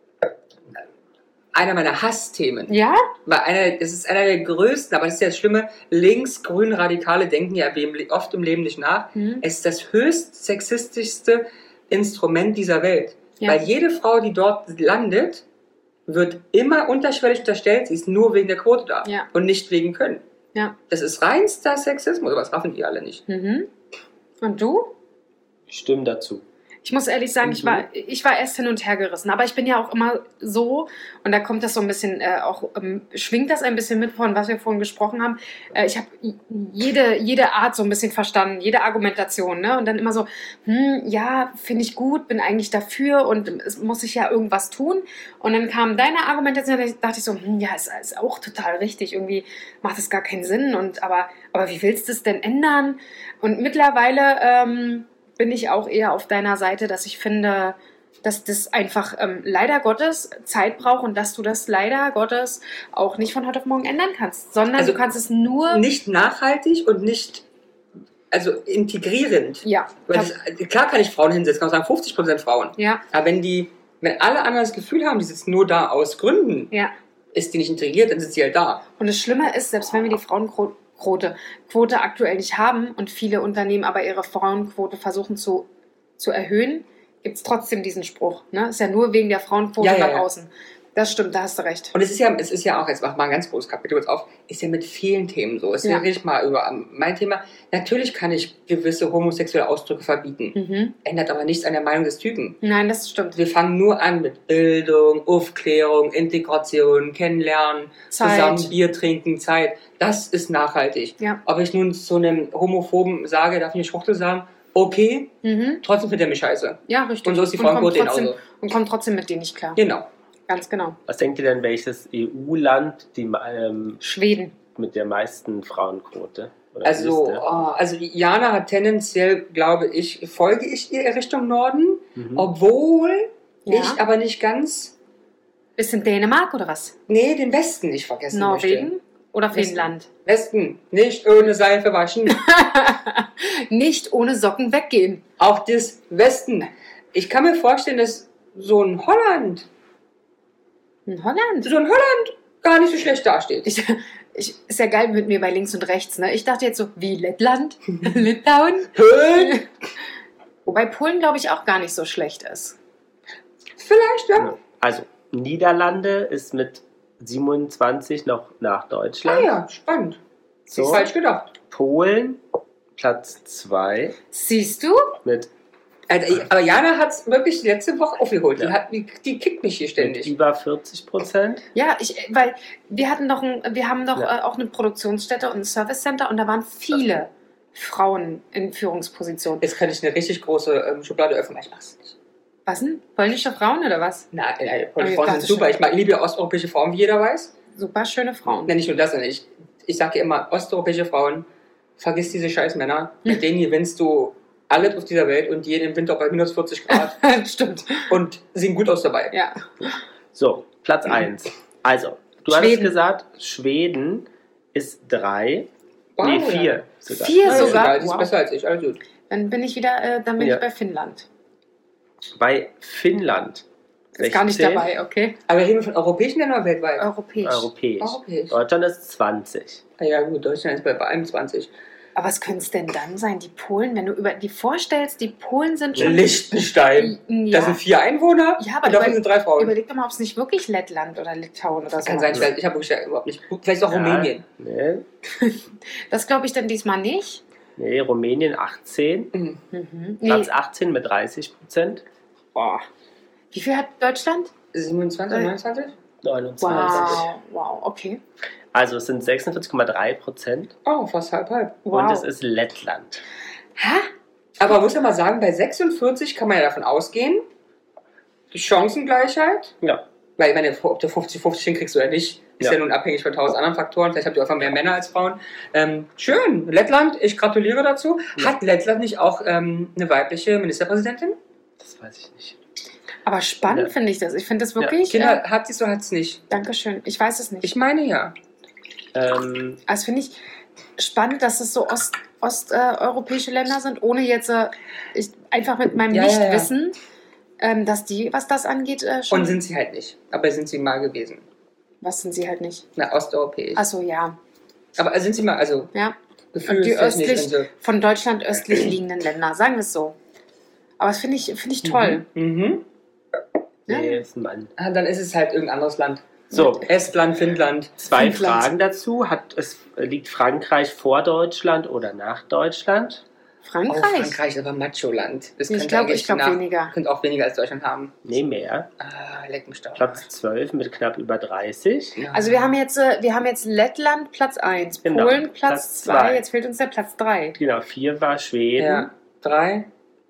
[SPEAKER 2] Einer meiner Hassthemen.
[SPEAKER 1] Ja?
[SPEAKER 2] Weil einer, das ist einer der größten, aber das ist ja das Schlimme, links-grün Radikale denken ja oft im Leben nicht nach.
[SPEAKER 1] Mhm.
[SPEAKER 2] Es ist das höchst sexistischste Instrument dieser Welt.
[SPEAKER 1] Ja.
[SPEAKER 2] Weil jede Frau, die dort landet, wird immer unterschwellig unterstellt, sie ist nur wegen der Quote da
[SPEAKER 1] Ja.
[SPEAKER 2] und nicht wegen Können.
[SPEAKER 1] Ja.
[SPEAKER 2] Das ist reinster Sexismus, aber das raffen die alle nicht.
[SPEAKER 1] Mhm. Und du?
[SPEAKER 4] Ich stimme dazu.
[SPEAKER 1] Ich muss ehrlich sagen, ich war, ich war erst hin und her gerissen. Aber ich bin ja auch immer so, und da kommt das so ein bisschen, äh, auch ähm, schwingt das ein bisschen mit von, was wir vorhin gesprochen haben. Äh, ich habe jede, jede Art so ein bisschen verstanden, jede Argumentation. Ne? Und dann immer so, hm, ja, finde ich gut, bin eigentlich dafür und es muss ich ja irgendwas tun. Und dann kam deine Argumentation, da dachte ich so, hm, ja, ist, ist auch total richtig. Irgendwie macht es gar keinen Sinn. Und aber, aber wie willst du es denn ändern? Und mittlerweile ähm, bin ich auch eher auf deiner Seite, dass ich finde, dass das einfach ähm, leider Gottes Zeit braucht und dass du das leider Gottes auch nicht von heute auf morgen ändern kannst, sondern
[SPEAKER 2] Also
[SPEAKER 1] du kannst es nur...
[SPEAKER 2] Nicht nachhaltig und nicht, also integrierend.
[SPEAKER 1] Ja,
[SPEAKER 2] Weil
[SPEAKER 1] das,
[SPEAKER 2] das, klar kann ich Frauen hinsetzen, kann man sagen fünfzig Prozent Frauen.
[SPEAKER 1] ja,
[SPEAKER 2] Aber wenn die, wenn alle anderen das Gefühl haben, die sitzen nur da aus Gründen,
[SPEAKER 1] ja.
[SPEAKER 2] ist die nicht integriert, dann sitzt sie halt da.
[SPEAKER 1] Und das Schlimme ist, selbst wenn wir die Frauenquote Quote aktuell nicht haben und viele Unternehmen aber ihre Frauenquote versuchen zu, zu erhöhen, gibt es trotzdem diesen Spruch. Ne? Ist ja nur wegen der Frauenquote
[SPEAKER 2] Ja, ja,
[SPEAKER 1] nach
[SPEAKER 2] ja.
[SPEAKER 1] außen. Das stimmt, da hast du recht.
[SPEAKER 2] Und es ist ja, es ist ja auch, jetzt mach mal ein ganz großes Kapitel kurz auf, ist ja mit vielen Themen so. Es
[SPEAKER 1] Ja.
[SPEAKER 2] ja. rede ich mal über mein Thema. Natürlich kann ich gewisse homosexuelle Ausdrücke verbieten.
[SPEAKER 1] Mhm.
[SPEAKER 2] Ändert aber nichts an der Meinung des Typen.
[SPEAKER 1] Nein, das stimmt.
[SPEAKER 2] Wir fangen nur an mit Bildung, Aufklärung, Integration, Kennenlernen,
[SPEAKER 1] Zeit.
[SPEAKER 2] zusammen Bier trinken, Zeit. Das ist nachhaltig.
[SPEAKER 1] Ja.
[SPEAKER 2] Ob ich nun zu einem Homophoben sage, darf ich nicht Schwuchtel sagen, okay,
[SPEAKER 1] Mhm.
[SPEAKER 2] trotzdem findet er mich scheiße.
[SPEAKER 1] Ja, richtig.
[SPEAKER 2] Und so ist die
[SPEAKER 1] Und kommt
[SPEAKER 2] Frauenquote
[SPEAKER 1] trotzdem-
[SPEAKER 2] genauso.
[SPEAKER 1] Und kommt trotzdem mit denen nicht klar.
[SPEAKER 2] Genau.
[SPEAKER 1] Ganz genau.
[SPEAKER 4] Was denkt ihr denn, welches E U-Land die ähm,
[SPEAKER 1] Schweden.
[SPEAKER 4] mit der meisten Frauenquote? Oder
[SPEAKER 2] Also,
[SPEAKER 4] Liste?
[SPEAKER 2] oh, also Jana hat tendenziell, glaube ich, folge ich ihr Richtung Norden,
[SPEAKER 4] Mhm.
[SPEAKER 2] obwohl
[SPEAKER 1] Ja.
[SPEAKER 2] ich aber nicht ganz,
[SPEAKER 1] Bisschen Dänemark oder was?
[SPEAKER 2] nee, den Westen nicht vergessen
[SPEAKER 1] Norwegen
[SPEAKER 2] möchte.
[SPEAKER 1] oder
[SPEAKER 2] Westen.
[SPEAKER 1] Finnland?
[SPEAKER 2] Westen, nicht ohne Seife waschen.
[SPEAKER 1] Nicht ohne Socken weggehen.
[SPEAKER 2] Auch das Westen. Ich kann mir vorstellen, dass so ein Holland,
[SPEAKER 1] In Holland.
[SPEAKER 2] so ein Holland gar nicht so schlecht dasteht.
[SPEAKER 1] Ich, Ich, ist ja geil mit mir bei links und rechts, ne? Ich dachte jetzt so, wie Lettland? Litauen? Wobei Polen, glaube ich, auch gar nicht so schlecht ist.
[SPEAKER 2] Vielleicht, ja.
[SPEAKER 4] Also, Niederlande ist mit siebenundzwanzig noch nach Deutschland.
[SPEAKER 2] Ah ja, spannend.
[SPEAKER 4] So.
[SPEAKER 2] Ist falsch gedacht.
[SPEAKER 4] Polen, Platz zwei
[SPEAKER 1] Siehst du?
[SPEAKER 4] mit,
[SPEAKER 2] Also, aber Jana hat es wirklich letzte Woche aufgeholt. Die,
[SPEAKER 4] Ja.
[SPEAKER 2] hat, die, die kickt mich hier
[SPEAKER 4] mit
[SPEAKER 2] ständig.
[SPEAKER 4] über vierzig Prozent.
[SPEAKER 1] Ja, ich, weil wir hatten doch ein, wir haben doch
[SPEAKER 4] Ja.
[SPEAKER 1] äh, auch eine Produktionsstätte und ein Service Center und da waren viele Frauen in Führungspositionen.
[SPEAKER 2] Jetzt kann ich eine richtig große ähm, Schublade öffnen, aber ich mach's nicht.
[SPEAKER 1] Was denn? Polnische Frauen oder was?
[SPEAKER 2] Nein, nein,
[SPEAKER 1] Aber
[SPEAKER 2] die
[SPEAKER 1] ich
[SPEAKER 2] Frauen
[SPEAKER 1] dachte
[SPEAKER 2] sind super.
[SPEAKER 1] schon.
[SPEAKER 2] Ich mag, liebe osteuropäische Frauen, wie jeder weiß.
[SPEAKER 1] Super schöne Frauen.
[SPEAKER 2] Nein, nicht nur das, sondern ich, ich sage immer, osteuropäische Frauen, vergiss diese scheiß Männer. Mit denen gewinnst du alles auf dieser Welt und jeden im Winter bei minus vierzig Grad
[SPEAKER 1] Stimmt.
[SPEAKER 2] und sehen gut aus dabei.
[SPEAKER 1] Ja.
[SPEAKER 4] So, Platz eins. Also, du hast
[SPEAKER 1] Schweden.
[SPEAKER 4] gesagt, Schweden ist drei.
[SPEAKER 2] Wow,
[SPEAKER 4] nee,
[SPEAKER 2] ja.
[SPEAKER 4] vier sogar.
[SPEAKER 1] Vier
[SPEAKER 2] Ja, ist
[SPEAKER 1] sogar?
[SPEAKER 2] egal, die ist
[SPEAKER 1] Wow.
[SPEAKER 2] besser als ich, alles gut.
[SPEAKER 1] Dann bin ich wieder, äh, dann bin
[SPEAKER 4] Ja.
[SPEAKER 1] ich bei Finnland.
[SPEAKER 4] Bei Finnland.
[SPEAKER 1] Ist gar nicht
[SPEAKER 4] sechzehn.
[SPEAKER 1] dabei, okay?
[SPEAKER 2] Aber reden wir von europäischen Ländern oder weltweit?
[SPEAKER 1] Europäisch.
[SPEAKER 4] Europäisch.
[SPEAKER 2] Europäisch.
[SPEAKER 4] Deutschland ist zwanzig.
[SPEAKER 2] Ah ja gut, Deutschland ist bei bei einundzwanzig.
[SPEAKER 1] Aber was könnte es denn dann sein? Die Polen, wenn du über die vorstellst, die Polen sind schon...
[SPEAKER 2] Liechtenstein.
[SPEAKER 1] Ja.
[SPEAKER 2] Das sind vier Einwohner
[SPEAKER 1] Ja, aber
[SPEAKER 2] und davon
[SPEAKER 1] über-
[SPEAKER 2] sind drei Frauen.
[SPEAKER 1] Überleg doch mal, ob es nicht wirklich Lettland oder Litauen oder so
[SPEAKER 2] Kann sein,
[SPEAKER 1] ist.
[SPEAKER 2] ich, weiß, ich habe wirklich ja überhaupt nicht. Vielleicht auch
[SPEAKER 4] Ja.
[SPEAKER 2] Rumänien.
[SPEAKER 4] Nee,
[SPEAKER 1] Das glaube ich dann diesmal nicht.
[SPEAKER 4] nee, Rumänien achtzehn.
[SPEAKER 2] Mhm.
[SPEAKER 1] Mhm. Nee.
[SPEAKER 4] Platz achtzehn mit dreißig Prozent.
[SPEAKER 1] Boah. Wie viel hat Deutschland?
[SPEAKER 2] siebenundzwanzig,
[SPEAKER 1] Äh.
[SPEAKER 2] neunundzwanzig?
[SPEAKER 4] neunundzwanzig.
[SPEAKER 1] Wow, wow, okay.
[SPEAKER 4] Also es sind sechsundvierzig Komma drei Prozent.
[SPEAKER 2] Oh, fast halb halb.
[SPEAKER 1] Wow.
[SPEAKER 4] Und es ist Lettland.
[SPEAKER 1] Hä?
[SPEAKER 2] Aber man muss ja mal sagen, bei sechsundvierzig kann man ja davon ausgehen, die Chancengleichheit,
[SPEAKER 4] Ja.
[SPEAKER 2] weil ich meine, ob du fünfzig fünfzig hinkriegst oder nicht, ist ja.
[SPEAKER 4] Ja.
[SPEAKER 2] nun abhängig von tausend anderen Faktoren. Vielleicht habt ihr einfach mehr Männer als Frauen. Ähm, schön, Lettland, ich gratuliere dazu.
[SPEAKER 4] Ja.
[SPEAKER 2] Hat Lettland nicht auch ähm, eine weibliche Ministerpräsidentin?
[SPEAKER 4] Das weiß ich nicht.
[SPEAKER 1] Aber spannend
[SPEAKER 4] Ja.
[SPEAKER 1] finde ich das. Ich finde das wirklich...
[SPEAKER 2] Kinder,
[SPEAKER 1] Äh,
[SPEAKER 2] hat sie so, hat es nicht.
[SPEAKER 1] Dankeschön. Ich weiß es nicht.
[SPEAKER 2] Ich meine ja.
[SPEAKER 4] Ähm,
[SPEAKER 1] Also finde ich spannend, dass es so ost, osteuropäische Länder sind, ohne jetzt äh, ich, einfach mit meinem
[SPEAKER 2] Ja, ja, ja.
[SPEAKER 1] Nichtwissen, ähm, dass die, was das angeht, äh, schon...
[SPEAKER 2] Und sind sie halt nicht. Aber sind sie mal gewesen.
[SPEAKER 1] was sind sie halt nicht?
[SPEAKER 2] Na, osteuropäisch.
[SPEAKER 1] Achso, ja.
[SPEAKER 2] Aber sind sie mal, also
[SPEAKER 1] ja. Und die
[SPEAKER 2] gefühlstechnisch
[SPEAKER 1] östlich,
[SPEAKER 2] und so.
[SPEAKER 1] von Deutschland östlich liegenden Länder, sagen wir es so. Aber das finde ich, finde ich toll.
[SPEAKER 2] Mhm.
[SPEAKER 1] Ja.
[SPEAKER 4] nee, ist ein Mann.
[SPEAKER 2] Ah, dann ist es halt irgendein anderes Land.
[SPEAKER 4] So,
[SPEAKER 2] Estland, Finnland.
[SPEAKER 4] zwei
[SPEAKER 1] Finnland.
[SPEAKER 4] Fragen dazu. Hat es, liegt Frankreich vor Deutschland oder nach Deutschland?
[SPEAKER 2] Oh,
[SPEAKER 1] Frankreich?
[SPEAKER 2] Frankreich ist aber Macho-Land. Das
[SPEAKER 1] Ich
[SPEAKER 2] könnte
[SPEAKER 1] glaube,
[SPEAKER 2] eigentlich
[SPEAKER 1] ich glaube
[SPEAKER 2] nach-
[SPEAKER 1] weniger.
[SPEAKER 2] Könnte auch weniger als Deutschland haben.
[SPEAKER 4] Nee, mehr.
[SPEAKER 2] Ah, leck mich doch.
[SPEAKER 4] Platz zwölf mit knapp über dreißig.
[SPEAKER 2] Ja.
[SPEAKER 1] Also wir haben jetzt, äh, wir haben jetzt Lettland Platz eins,
[SPEAKER 4] Genau.
[SPEAKER 1] Polen Platz
[SPEAKER 4] Platz
[SPEAKER 1] zwei,
[SPEAKER 4] zwei.
[SPEAKER 1] jetzt fehlt uns der Platz drei.
[SPEAKER 4] Genau, vier war Schweden,
[SPEAKER 2] Ja. Drei.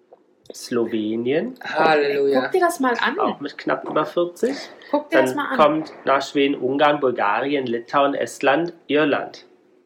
[SPEAKER 4] Slowenien,
[SPEAKER 2] Halleluja.
[SPEAKER 1] Guck dir das mal an.
[SPEAKER 4] auch mit knapp über vierzig.
[SPEAKER 1] Guck dir das
[SPEAKER 4] Dann
[SPEAKER 1] mal an.
[SPEAKER 4] kommt nach Schweden, Ungarn, Bulgarien, Litauen, Estland, Irland,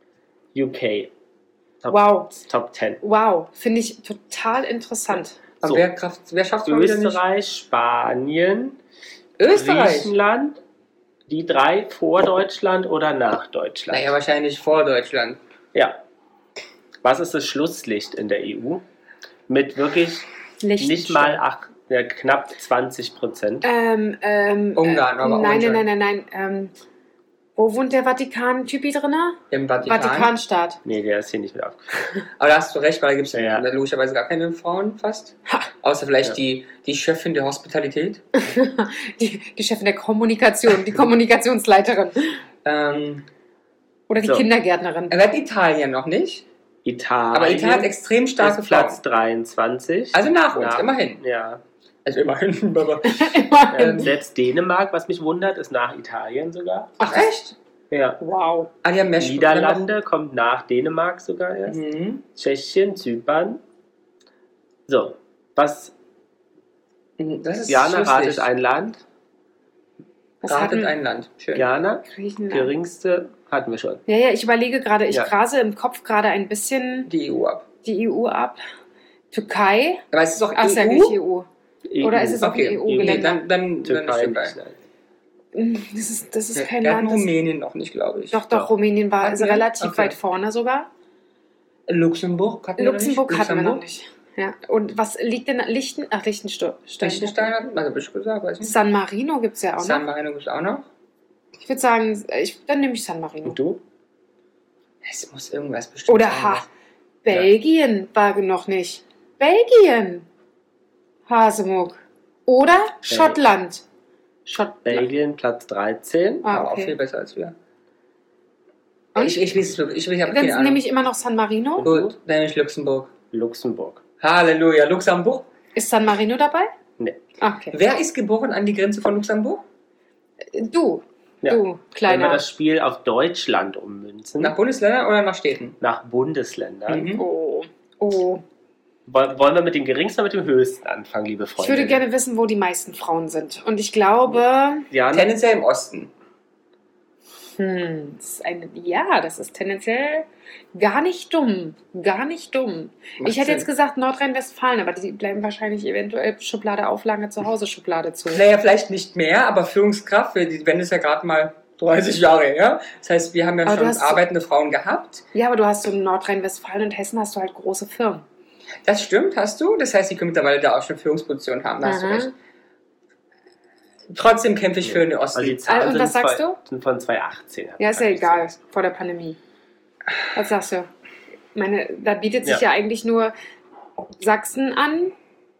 [SPEAKER 4] U K. Top,
[SPEAKER 1] Wow.
[SPEAKER 4] Top zehn.
[SPEAKER 1] Wow, finde ich total interessant.
[SPEAKER 2] Aber
[SPEAKER 4] So.
[SPEAKER 2] wer, Kraft, wer schafft es wieder nicht?
[SPEAKER 4] Österreich, Spanien,
[SPEAKER 2] Österreich.
[SPEAKER 4] Griechenland, die drei vor Deutschland oder nach Deutschland?
[SPEAKER 2] Naja, wahrscheinlich vor Deutschland.
[SPEAKER 4] Ja. Was ist das Schlusslicht in der E U? Mit wirklich nicht
[SPEAKER 1] Liechtenstein.
[SPEAKER 4] mal ach, ja, knapp zwanzig Prozent.
[SPEAKER 1] Ähm, ähm,
[SPEAKER 2] Ungarn,
[SPEAKER 1] äh,
[SPEAKER 2] aber auch
[SPEAKER 1] Nein, nein,
[SPEAKER 2] anscheinend.
[SPEAKER 1] nein, nein, nein. Ähm, wo wohnt der Vatikan-Typi drin?
[SPEAKER 2] Im Vatikan.
[SPEAKER 1] Vatikanstaat.
[SPEAKER 4] Nee, der ist hier nicht mit aufgeführt.
[SPEAKER 2] Aber da hast du recht, weil da gibt es
[SPEAKER 4] Ja, ja.
[SPEAKER 2] logischerweise gar keine Frauen fast.
[SPEAKER 1] Ha.
[SPEAKER 2] Außer vielleicht
[SPEAKER 4] Ja.
[SPEAKER 2] die, die Chefin der Hospitalität.
[SPEAKER 1] Die, die Chefin der Kommunikation, die Kommunikationsleiterin.
[SPEAKER 2] Ähm,
[SPEAKER 1] Oder die
[SPEAKER 4] So.
[SPEAKER 1] Kindergärtnerin.
[SPEAKER 2] er wird Italien noch nicht.
[SPEAKER 4] Italien.
[SPEAKER 2] Aber Italien hat extrem starke
[SPEAKER 4] ist Platz
[SPEAKER 2] Frauen.
[SPEAKER 4] dreiundzwanzig.
[SPEAKER 2] Also nach uns,
[SPEAKER 4] Ja.
[SPEAKER 2] immerhin.
[SPEAKER 4] Ja.
[SPEAKER 2] Also immerhin. aber-
[SPEAKER 1] Immerhin.
[SPEAKER 4] Ähm, selbst Dänemark, was mich wundert, ist nach Italien sogar.
[SPEAKER 2] Ach echt?
[SPEAKER 4] Ja.
[SPEAKER 1] Wow.
[SPEAKER 2] Ah, die haben mehr Sp-
[SPEAKER 4] Niederlande kommt nach Dänemark sogar erst.
[SPEAKER 2] Mhm.
[SPEAKER 4] Tschechien, Zypern. So, was?
[SPEAKER 2] Das ist
[SPEAKER 4] Jana
[SPEAKER 2] schlusslich.
[SPEAKER 4] ratet ein Land.
[SPEAKER 1] Was
[SPEAKER 2] Ratet
[SPEAKER 1] hatten
[SPEAKER 2] ein Land. Schön.
[SPEAKER 4] Jana,
[SPEAKER 1] Griechenland?
[SPEAKER 4] geringste hatten wir schon.
[SPEAKER 1] Ja, ja, ich überlege gerade, ich
[SPEAKER 4] Ja.
[SPEAKER 1] grase im Kopf gerade ein bisschen
[SPEAKER 2] Die E U ab.
[SPEAKER 1] die E U ab. Türkei?
[SPEAKER 2] Aber es ist doch
[SPEAKER 1] Ach, ist ja
[SPEAKER 2] E
[SPEAKER 1] nicht
[SPEAKER 2] U?
[SPEAKER 1] E U.
[SPEAKER 4] E U.
[SPEAKER 1] Oder ist es auch
[SPEAKER 2] Okay,
[SPEAKER 1] ein E
[SPEAKER 2] nee,
[SPEAKER 1] U-Gelände?
[SPEAKER 2] dann, dann, dann ist
[SPEAKER 4] Türkei
[SPEAKER 2] Türkei.
[SPEAKER 4] nicht. nein.
[SPEAKER 1] Das ist, das ist kein
[SPEAKER 2] Wir hatten
[SPEAKER 1] Land. Das,
[SPEAKER 2] Rumänien noch nicht, glaube ich.
[SPEAKER 1] doch, doch,
[SPEAKER 4] Doch.
[SPEAKER 1] Rumänien war also
[SPEAKER 2] Okay,
[SPEAKER 1] relativ
[SPEAKER 2] okay.
[SPEAKER 1] weit vorne sogar.
[SPEAKER 2] Luxemburg hatten wir
[SPEAKER 1] Luxemburg
[SPEAKER 2] nicht.
[SPEAKER 1] hatten wir noch nicht. Ja. Und was liegt denn Lichten? Ach, Liechtenstein.
[SPEAKER 2] Liechtenstein hat, also bist du gesagt, weiß ich nicht.
[SPEAKER 1] San Marino gibt es ja auch
[SPEAKER 2] San
[SPEAKER 1] noch.
[SPEAKER 2] Marino gibt es auch noch.
[SPEAKER 1] Ich würde sagen, ich, dann nehme ich San Marino.
[SPEAKER 4] Und du?
[SPEAKER 2] Es muss irgendwas bestimmt
[SPEAKER 1] Oder
[SPEAKER 2] sein.
[SPEAKER 1] ha,
[SPEAKER 2] was-
[SPEAKER 1] Belgien war noch nicht. Belgien. Hasemuck. Oder Schottland. Schottland.
[SPEAKER 4] Belgien Platz dreizehn.
[SPEAKER 1] Ah,
[SPEAKER 2] Aber auch viel
[SPEAKER 1] okay.
[SPEAKER 2] besser als wir.
[SPEAKER 1] Und?
[SPEAKER 2] Ich, ich weiß es wirklich. Ich, ich habe
[SPEAKER 1] Dann
[SPEAKER 2] keine Ahnung.
[SPEAKER 1] nehme ich immer noch San Marino.
[SPEAKER 2] Gut, dann nehme ich Luxemburg.
[SPEAKER 4] Luxemburg.
[SPEAKER 2] Halleluja, Luxemburg.
[SPEAKER 1] Ist San Marino dabei?
[SPEAKER 4] Nee.
[SPEAKER 1] Okay.
[SPEAKER 2] Wer ist geboren an die Grenze von Luxemburg?
[SPEAKER 1] Du.
[SPEAKER 4] Ja.
[SPEAKER 1] Du,
[SPEAKER 4] Wenn wir
[SPEAKER 1] kleiner.
[SPEAKER 4] das Spiel auf Deutschland ummünzen,
[SPEAKER 2] Nach Bundesländern oder nach Städten?
[SPEAKER 4] nach Bundesländern,
[SPEAKER 2] Mhm.
[SPEAKER 1] Oh. Oh.
[SPEAKER 4] woll- wollen wir mit dem geringsten oder mit dem höchsten anfangen, liebe
[SPEAKER 1] Ich
[SPEAKER 4] Freunde?
[SPEAKER 1] würde gerne wissen, wo die meisten Frauen sind. Und ich glaube,
[SPEAKER 4] Ja,
[SPEAKER 2] Tendenziell im Osten.
[SPEAKER 1] hm, das ist eine, ja, das ist tendenziell gar nicht dumm. Gar nicht dumm.
[SPEAKER 2] Macht
[SPEAKER 1] ich hätte
[SPEAKER 2] Sinn.
[SPEAKER 1] jetzt gesagt Nordrhein-Westfalen, aber die bleiben wahrscheinlich eventuell Schublade auf, lange zu Hause Schublade zu.
[SPEAKER 2] Naja, vielleicht nicht mehr, aber Führungskraft, wir- die Wende ist ja gerade mal dreißig Jahre her. Das heißt, wir haben ja
[SPEAKER 1] Aber du
[SPEAKER 2] schon
[SPEAKER 1] hast-
[SPEAKER 2] arbeitende Frauen gehabt.
[SPEAKER 1] Ja, aber du hast so in Nordrhein-Westfalen und Hessen hast du halt große Firmen.
[SPEAKER 2] Das stimmt, hast du. Das heißt, die können mittlerweile da auch schon Führungspositionen haben. Da hast du
[SPEAKER 1] Mhm.
[SPEAKER 2] recht. Trotzdem kämpfe ich für den
[SPEAKER 4] also die
[SPEAKER 2] Osten.
[SPEAKER 4] Zahlen
[SPEAKER 1] Und was
[SPEAKER 4] sind,
[SPEAKER 1] sagst
[SPEAKER 4] zwei,
[SPEAKER 1] du?
[SPEAKER 4] sind von zweitausendachtzehn.
[SPEAKER 1] Ja, ist ja egal, vor der Pandemie. Was sagst du? Ich meine, da bietet sich ja,
[SPEAKER 4] Ja.
[SPEAKER 1] eigentlich nur Sachsen an.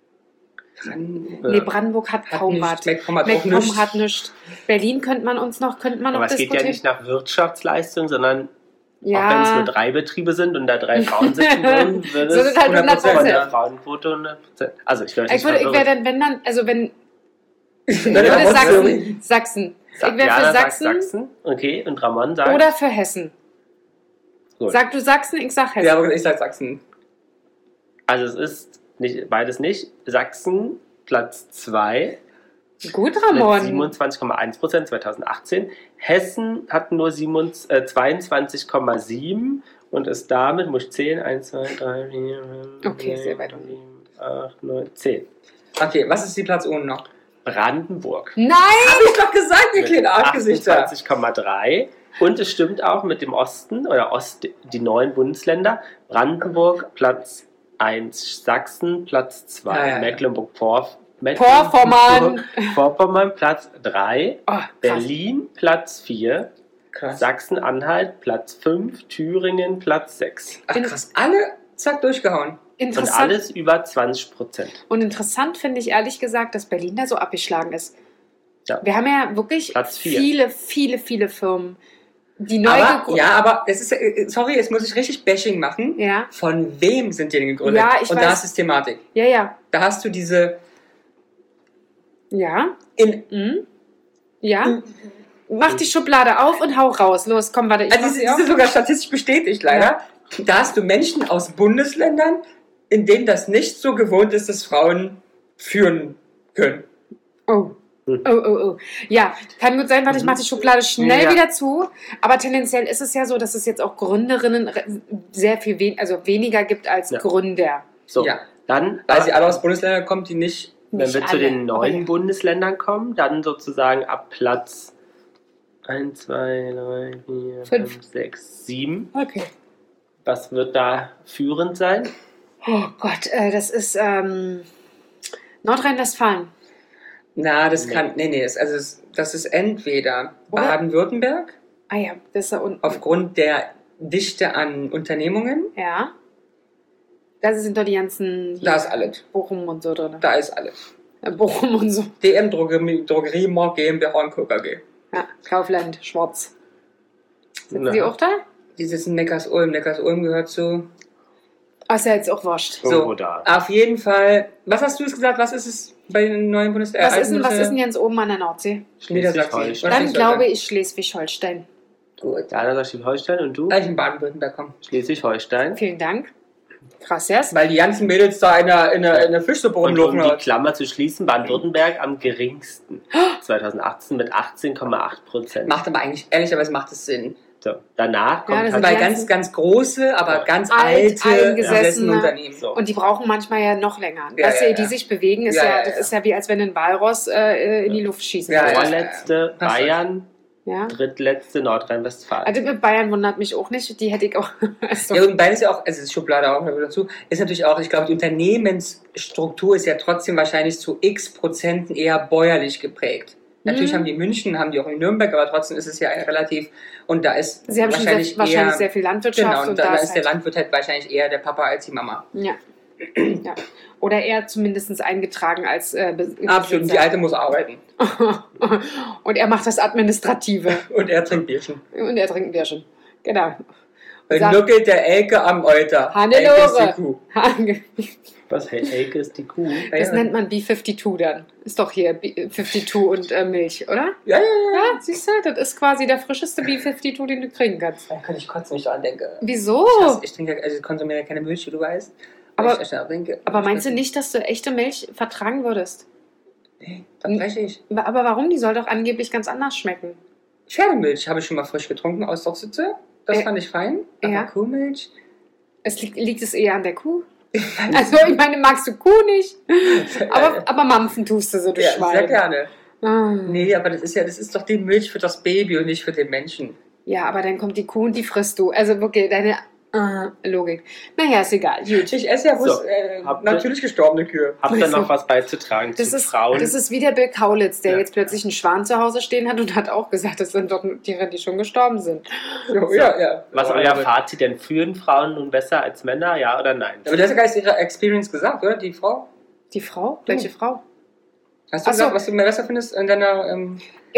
[SPEAKER 1] Nee, Brandenburg hat
[SPEAKER 2] Hat
[SPEAKER 1] kaum
[SPEAKER 2] nicht,
[SPEAKER 1] was.
[SPEAKER 2] MacPom hat auch
[SPEAKER 1] MacPom
[SPEAKER 2] nichts.
[SPEAKER 1] hat nichts. Berlin könnte man uns noch, könnte man noch
[SPEAKER 4] Aber es geht ja
[SPEAKER 1] diskutieren.
[SPEAKER 4] nicht nach Wirtschaftsleistung, sondern
[SPEAKER 1] Ja.
[SPEAKER 4] auch wenn es nur drei Betriebe sind und da drei Frauen sitzen würden, würde
[SPEAKER 1] So
[SPEAKER 4] es
[SPEAKER 1] sind halt hundert
[SPEAKER 2] Prozent,
[SPEAKER 4] von der
[SPEAKER 1] Prozent.
[SPEAKER 4] Frauenquote hundert Prozent. Also ich wäre
[SPEAKER 1] Ich, würde, ich wäre dann, wenn dann, also wenn, ich
[SPEAKER 2] Dann
[SPEAKER 1] würde
[SPEAKER 2] Ramon
[SPEAKER 1] Sachsen,
[SPEAKER 2] Söring.
[SPEAKER 1] Sachsen. Ich wäre
[SPEAKER 4] Jana
[SPEAKER 1] für
[SPEAKER 4] sagt
[SPEAKER 1] Sachsen,
[SPEAKER 4] Sachsen. Okay, und Ramon sagt...
[SPEAKER 1] oder für Hessen.
[SPEAKER 4] Gut.
[SPEAKER 1] Sag du Sachsen, ich sag Hessen.
[SPEAKER 2] Ja, aber ich sag Sachsen.
[SPEAKER 4] Also es ist nicht, beides nicht. Sachsen Platz zwei
[SPEAKER 1] Gut,
[SPEAKER 4] mit
[SPEAKER 1] Ramon.
[SPEAKER 4] siebenundzwanzig Komma eins Prozent zweitausendachtzehn. Hessen hat nur siebenundzwanzig, äh, zweiundzwanzig Komma sieben und ist damit, muss ich zählen, eins, zwei, drei, vier, fünf,
[SPEAKER 1] Okay, sehr weit unten.
[SPEAKER 4] sieben, acht, neun, zehn.
[SPEAKER 2] Okay, was ist die Platz ohne noch?
[SPEAKER 4] Brandenburg.
[SPEAKER 1] Nein!
[SPEAKER 2] Hab ich doch gesagt, ihr kleinen Arschgesichter.
[SPEAKER 4] achtundzwanzig Komma drei. Und es stimmt auch mit dem Osten oder Ost, die neuen Bundesländer. Brandenburg Platz eins, Sachsen Platz zwei,
[SPEAKER 2] Ja, ja, ja.
[SPEAKER 4] Mecklenburg-Vorpommern
[SPEAKER 1] Vorpommern.
[SPEAKER 4] Vorpommern Platz drei,
[SPEAKER 1] Oh, krass.
[SPEAKER 4] Berlin Platz vier,
[SPEAKER 2] Krass.
[SPEAKER 4] Sachsen-Anhalt Platz fünf, Thüringen Platz sechs.
[SPEAKER 2] Ach krass, alle zack durchgehauen.
[SPEAKER 4] Und
[SPEAKER 1] Interessant.
[SPEAKER 4] alles über zwanzig Prozent.
[SPEAKER 1] Und interessant finde ich ehrlich gesagt, dass Berlin da so abgeschlagen ist.
[SPEAKER 4] Ja.
[SPEAKER 1] Wir haben ja wirklich
[SPEAKER 4] Platz vier.
[SPEAKER 1] viele, viele, viele Firmen, die neu
[SPEAKER 2] Aber,
[SPEAKER 1] gegründet
[SPEAKER 2] ja, aber es ist, äh, sorry, jetzt muss ich richtig Bashing machen.
[SPEAKER 1] ja,
[SPEAKER 2] Von wem sind die denn gegründet?
[SPEAKER 1] Ja, ich
[SPEAKER 2] Und
[SPEAKER 1] weiß.
[SPEAKER 2] da ist es Thematik.
[SPEAKER 1] ja, ja,
[SPEAKER 2] Da hast du diese
[SPEAKER 1] ja,
[SPEAKER 2] in,
[SPEAKER 1] mhm. ja. Mach die Schublade auf und hau raus. Los, komm, warte, ich
[SPEAKER 2] also
[SPEAKER 1] mach
[SPEAKER 2] diese,
[SPEAKER 1] sie
[SPEAKER 2] diese
[SPEAKER 1] auf.
[SPEAKER 2] sogar statistisch bestätigt leider. Da hast du Menschen aus Bundesländern, in denen das nicht so gewohnt ist, dass Frauen führen können.
[SPEAKER 1] Oh. Oh, oh, oh. Ja, kann gut sein, warte, ich mach die Schublade schnell
[SPEAKER 4] Ja.
[SPEAKER 1] wieder zu. Aber tendenziell ist es ja so, dass es jetzt auch Gründerinnen re- sehr viel wen also weniger gibt als
[SPEAKER 4] Ja.
[SPEAKER 1] Gründer.
[SPEAKER 4] So,
[SPEAKER 2] Ja.
[SPEAKER 4] dann,
[SPEAKER 2] Weil sie alle aus Bundesländern kommen, die nicht.
[SPEAKER 4] wenn
[SPEAKER 1] Nicht
[SPEAKER 4] wir zu
[SPEAKER 1] alle,
[SPEAKER 4] den
[SPEAKER 1] aber
[SPEAKER 4] neuen
[SPEAKER 1] ja.
[SPEAKER 4] Bundesländern kommen, dann sozusagen ab Platz eins, zwei, drei, vier,
[SPEAKER 1] Fünf.
[SPEAKER 4] fünf, sechs, sieben.
[SPEAKER 1] Okay.
[SPEAKER 4] Was wird da führend sein?
[SPEAKER 1] Oh Gott, äh, das ist ähm, Nordrhein-Westfalen.
[SPEAKER 2] Na, das
[SPEAKER 4] Nee.
[SPEAKER 2] kann. Nee, nee, das, also es- das ist entweder
[SPEAKER 1] Oder?
[SPEAKER 2] Baden-Württemberg
[SPEAKER 1] Ah ja, das ist da unten.
[SPEAKER 2] aufgrund der Dichte an Unternehmungen.
[SPEAKER 1] Ja. Da sind doch die ganzen hier,
[SPEAKER 2] Da ist alles.
[SPEAKER 1] Bochum und so drin.
[SPEAKER 2] Da ist alles.
[SPEAKER 1] Äh, Bochum und so.
[SPEAKER 2] D M Drogerie, Drogerie Mark GmbH und Co. K G.
[SPEAKER 1] Ja, Kaufland, Schwarz. Sitzen
[SPEAKER 4] Na.
[SPEAKER 1] die auch da?
[SPEAKER 2] Die sitzen in Neckars-Ulm. Neckars-Ulm gehört zu.
[SPEAKER 1] Ah, ist ja jetzt auch wurscht.
[SPEAKER 4] Irgendwo
[SPEAKER 2] So,
[SPEAKER 4] da.
[SPEAKER 2] auf jeden Fall. Was hast du jetzt gesagt? Was ist es bei den neuen Bundesländern?
[SPEAKER 1] Was ist, denn, was ist denn jetzt oben an der Nordsee?
[SPEAKER 2] Niedersachsen.
[SPEAKER 4] Schleswig-Holstein.
[SPEAKER 2] Oder
[SPEAKER 1] Dann glaube ich Schleswig-Holstein.
[SPEAKER 2] Gut.
[SPEAKER 4] Ja, dann Schleswig-Holstein und du?
[SPEAKER 2] Gleich in Baden-Württemberg kommen.
[SPEAKER 4] Schleswig-Holstein.
[SPEAKER 1] Vielen Dank. Krass, yes.
[SPEAKER 2] Weil die ganzen Mädels da in der, in der, in der Fischsuppe
[SPEAKER 4] Und um
[SPEAKER 2] rumlaufen.
[SPEAKER 4] die
[SPEAKER 2] hat.
[SPEAKER 4] Klammer zu schließen, Baden-Württemberg am geringsten. zweitausendachtzehn mit achtzehn Komma acht Prozent.
[SPEAKER 2] Macht aber eigentlich, ehrlicherweise macht es Sinn.
[SPEAKER 4] So, danach kommt
[SPEAKER 1] das
[SPEAKER 4] halt
[SPEAKER 1] sind
[SPEAKER 2] Weil
[SPEAKER 1] die
[SPEAKER 2] ganz, ganz große, aber
[SPEAKER 4] Ja.
[SPEAKER 2] ganz
[SPEAKER 1] Alt,
[SPEAKER 2] alte,
[SPEAKER 1] eingesessene.
[SPEAKER 2] besessene Unternehmen.
[SPEAKER 4] so.
[SPEAKER 1] Und die brauchen manchmal ja noch länger.
[SPEAKER 2] Ja,
[SPEAKER 1] weißt
[SPEAKER 2] ja,
[SPEAKER 1] du, die
[SPEAKER 2] ja.
[SPEAKER 1] sich bewegen, ist
[SPEAKER 2] Ja,
[SPEAKER 1] ja,
[SPEAKER 2] ja,
[SPEAKER 1] das
[SPEAKER 2] ja.
[SPEAKER 1] ist ja wie als wenn ein Walross äh, in die Luft schießen
[SPEAKER 2] Ja,
[SPEAKER 1] würde.
[SPEAKER 2] ja.
[SPEAKER 4] vorletzte
[SPEAKER 2] Passt
[SPEAKER 4] Bayern,
[SPEAKER 1] Ja.
[SPEAKER 4] drittletzte Nordrhein-Westfalen.
[SPEAKER 1] Also mit Bayern wundert mich auch nicht. Die hätte ich auch. Also,
[SPEAKER 2] Ja, und beides ja auch, also das Schublade auch noch dazu, ist natürlich auch, ich glaube, die Unternehmensstruktur ist ja trotzdem wahrscheinlich zu x Prozenten eher bäuerlich geprägt. Natürlich
[SPEAKER 1] Mhm.
[SPEAKER 2] haben die in München, haben die auch in Nürnberg, aber trotzdem ist es ja relativ, und da ist
[SPEAKER 1] Sie haben schon
[SPEAKER 2] wahrscheinlich,
[SPEAKER 1] sehr, wahrscheinlich
[SPEAKER 2] eher,
[SPEAKER 1] sehr viel Landwirtschaft.
[SPEAKER 2] genau, und
[SPEAKER 1] und
[SPEAKER 2] da,
[SPEAKER 1] da
[SPEAKER 2] da
[SPEAKER 1] ist
[SPEAKER 2] ist der
[SPEAKER 1] halt,
[SPEAKER 2] Landwirt halt wahrscheinlich eher der Papa als die Mama.
[SPEAKER 1] Ja. ja. Oder eher zumindest eingetragen als äh, Be-
[SPEAKER 2] Absolut, und die Alte muss arbeiten.
[SPEAKER 1] Und er macht das Administrative.
[SPEAKER 2] Und er trinkt Bierchen.
[SPEAKER 1] Und er trinkt ein Bierchen. Genau.
[SPEAKER 2] Und
[SPEAKER 1] Sag-
[SPEAKER 2] nuckelt der Elke am Euter. Elke ist die
[SPEAKER 1] Hannelore.
[SPEAKER 2] Kuh.
[SPEAKER 4] Was, hey, Elke ist die Kuh?
[SPEAKER 1] Das
[SPEAKER 2] Ja,
[SPEAKER 1] nennt man B zweiundfünfzig dann. Ist doch hier B zweiundfünfzig und äh, Milch, oder?
[SPEAKER 2] ja, ja, ja.
[SPEAKER 1] Ja, siehst du, das ist quasi der frischeste B zweiundfünfzig, den du kriegen kannst.
[SPEAKER 2] Da kann ich kurz nicht dran denken.
[SPEAKER 1] Wieso?
[SPEAKER 2] Ich, hasse, ich trinke, also ich konsumiere ja keine Milch, wie du weißt. weil
[SPEAKER 1] Aber-
[SPEAKER 2] ich schnell trinke.
[SPEAKER 1] Aber meinst du nicht, dass du echte Milch vertragen würdest?
[SPEAKER 2] Nee, tatsächlich.
[SPEAKER 1] Aber warum? Die soll doch angeblich ganz anders schmecken.
[SPEAKER 2] Pferdemilch habe ich schon mal frisch getrunken aus Dochsitze. Das
[SPEAKER 1] Äh,
[SPEAKER 2] fand ich fein. Aber
[SPEAKER 1] ja.
[SPEAKER 2] Kuhmilch?
[SPEAKER 1] Es liegt, liegt es eher an der Kuh? Also, ich meine, magst du Kuh nicht? Aber, aber Mampfen tust du so, du
[SPEAKER 2] ja,
[SPEAKER 1] Schwein.
[SPEAKER 2] sehr gerne.
[SPEAKER 1] Ah.
[SPEAKER 2] Nee, aber das ist ja, das ist doch die Milch für das Baby und nicht für den Menschen.
[SPEAKER 1] Ja, aber dann kommt die Kuh und die frisst du. Also wirklich, deine äh, Logik. Naja, ist egal. Gut.
[SPEAKER 2] Ich esse ja bloß
[SPEAKER 4] So,
[SPEAKER 2] äh,
[SPEAKER 4] habt ihr-
[SPEAKER 2] natürlich gestorbene Kühe.
[SPEAKER 4] Habt ihr noch was beizutragen
[SPEAKER 1] Das
[SPEAKER 4] zu
[SPEAKER 1] ist,
[SPEAKER 4] Frauen?
[SPEAKER 1] das ist wie der Bill Kaulitz, der
[SPEAKER 4] Ja.
[SPEAKER 1] jetzt plötzlich einen Schwan zu Hause stehen hat und hat auch gesagt, das sind doch Tiere, die schon gestorben sind.
[SPEAKER 2] Ja, ja, ja.
[SPEAKER 4] Was ist
[SPEAKER 2] aber,
[SPEAKER 4] euer Fazit denn? Führen Frauen nun besser als Männer? Ja oder nein?
[SPEAKER 2] aber das hat ja ihre Experience gesagt, oder? Die Frau?
[SPEAKER 1] Die Frau? Welche Frau?
[SPEAKER 2] Hast du
[SPEAKER 1] Ach so.
[SPEAKER 2] gesagt, was du mehr besser findest in deiner... Ähm,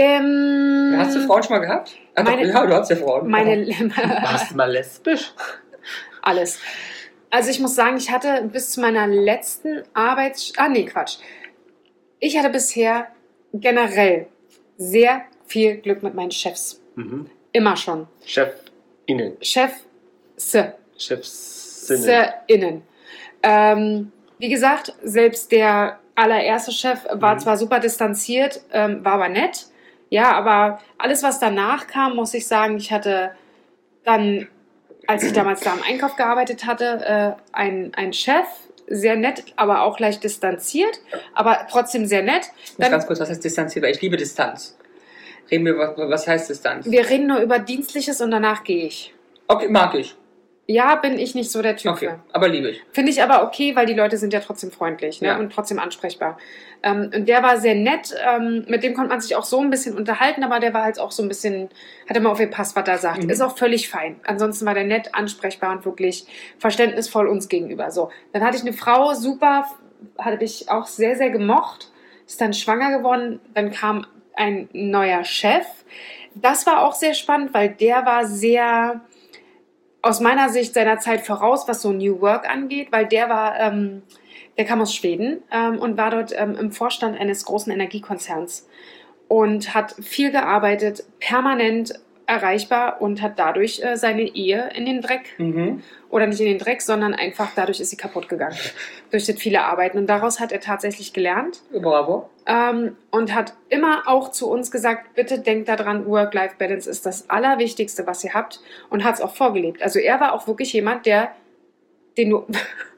[SPEAKER 1] Ähm,
[SPEAKER 2] hast du Frauen schon mal gehabt? Ah, doch,
[SPEAKER 1] meine-
[SPEAKER 2] ja, du hast ja Frauen.
[SPEAKER 1] Meine,
[SPEAKER 4] Warst du mal lesbisch?
[SPEAKER 1] alles. Also ich muss sagen, ich hatte bis zu meiner letzten Arbeits... Ah, nee, Quatsch. Ich hatte bisher generell sehr viel Glück mit meinen Chefs.
[SPEAKER 4] Mhm.
[SPEAKER 1] Immer schon.
[SPEAKER 4] Chefinnen.
[SPEAKER 1] Chef, se,
[SPEAKER 4] Chefsinnen.
[SPEAKER 1] se, innen. Ähm, wie gesagt, selbst der allererste Chef war
[SPEAKER 4] Mhm.
[SPEAKER 1] zwar super distanziert, ähm, war aber nett. Ja, aber alles, was danach kam, muss ich sagen, ich hatte dann, als ich damals da im Einkauf gearbeitet hatte, äh, ein, ein Chef, sehr nett, aber auch leicht distanziert, aber trotzdem sehr nett.
[SPEAKER 2] Ich muss
[SPEAKER 1] Dann,
[SPEAKER 2] ganz kurz, was heißt Distanz? Weil ich liebe Distanz. Reden wir, was, was heißt Distanz?
[SPEAKER 1] wir reden nur über Dienstliches und danach gehe ich.
[SPEAKER 2] Okay, mag ich.
[SPEAKER 1] Ja, bin ich nicht so der Typ
[SPEAKER 2] Okay,
[SPEAKER 1] für.
[SPEAKER 2] aber liebe ich.
[SPEAKER 1] Finde ich aber okay, weil die Leute sind ja trotzdem freundlich, ne?
[SPEAKER 2] Ja.
[SPEAKER 1] Und trotzdem ansprechbar. Ähm, und der war sehr nett, ähm, mit dem konnte man sich auch so ein bisschen unterhalten, aber der war halt auch so ein bisschen, hat immer aufgepasst, was er sagt.
[SPEAKER 2] Mhm.
[SPEAKER 1] Ist auch völlig fein. Ansonsten war der nett, ansprechbar und wirklich verständnisvoll uns gegenüber. So, dann hatte ich eine Frau, super, hatte ich auch sehr, sehr gemocht, ist dann schwanger geworden, dann kam ein neuer Chef. Das war auch sehr spannend, weil der war sehr... aus meiner Sicht seiner Zeit voraus, was so New Work angeht, weil der war, ähm, der kam aus Schweden ähm, und war dort ähm, im Vorstand eines großen Energiekonzerns und hat viel gearbeitet, permanent erreichbar und hat dadurch äh, seine Ehe in den Dreck,
[SPEAKER 2] Mhm.
[SPEAKER 1] oder nicht in den Dreck, sondern einfach dadurch ist sie kaputt gegangen. Durch das viele Arbeiten. Und daraus hat er tatsächlich gelernt.
[SPEAKER 2] Bravo.
[SPEAKER 1] Ähm, und hat immer auch zu uns gesagt, bitte denkt daran, Work-Life-Balance ist das Allerwichtigste, was ihr habt, und hat es auch vorgelebt. Also er war auch wirklich jemand, der, den du,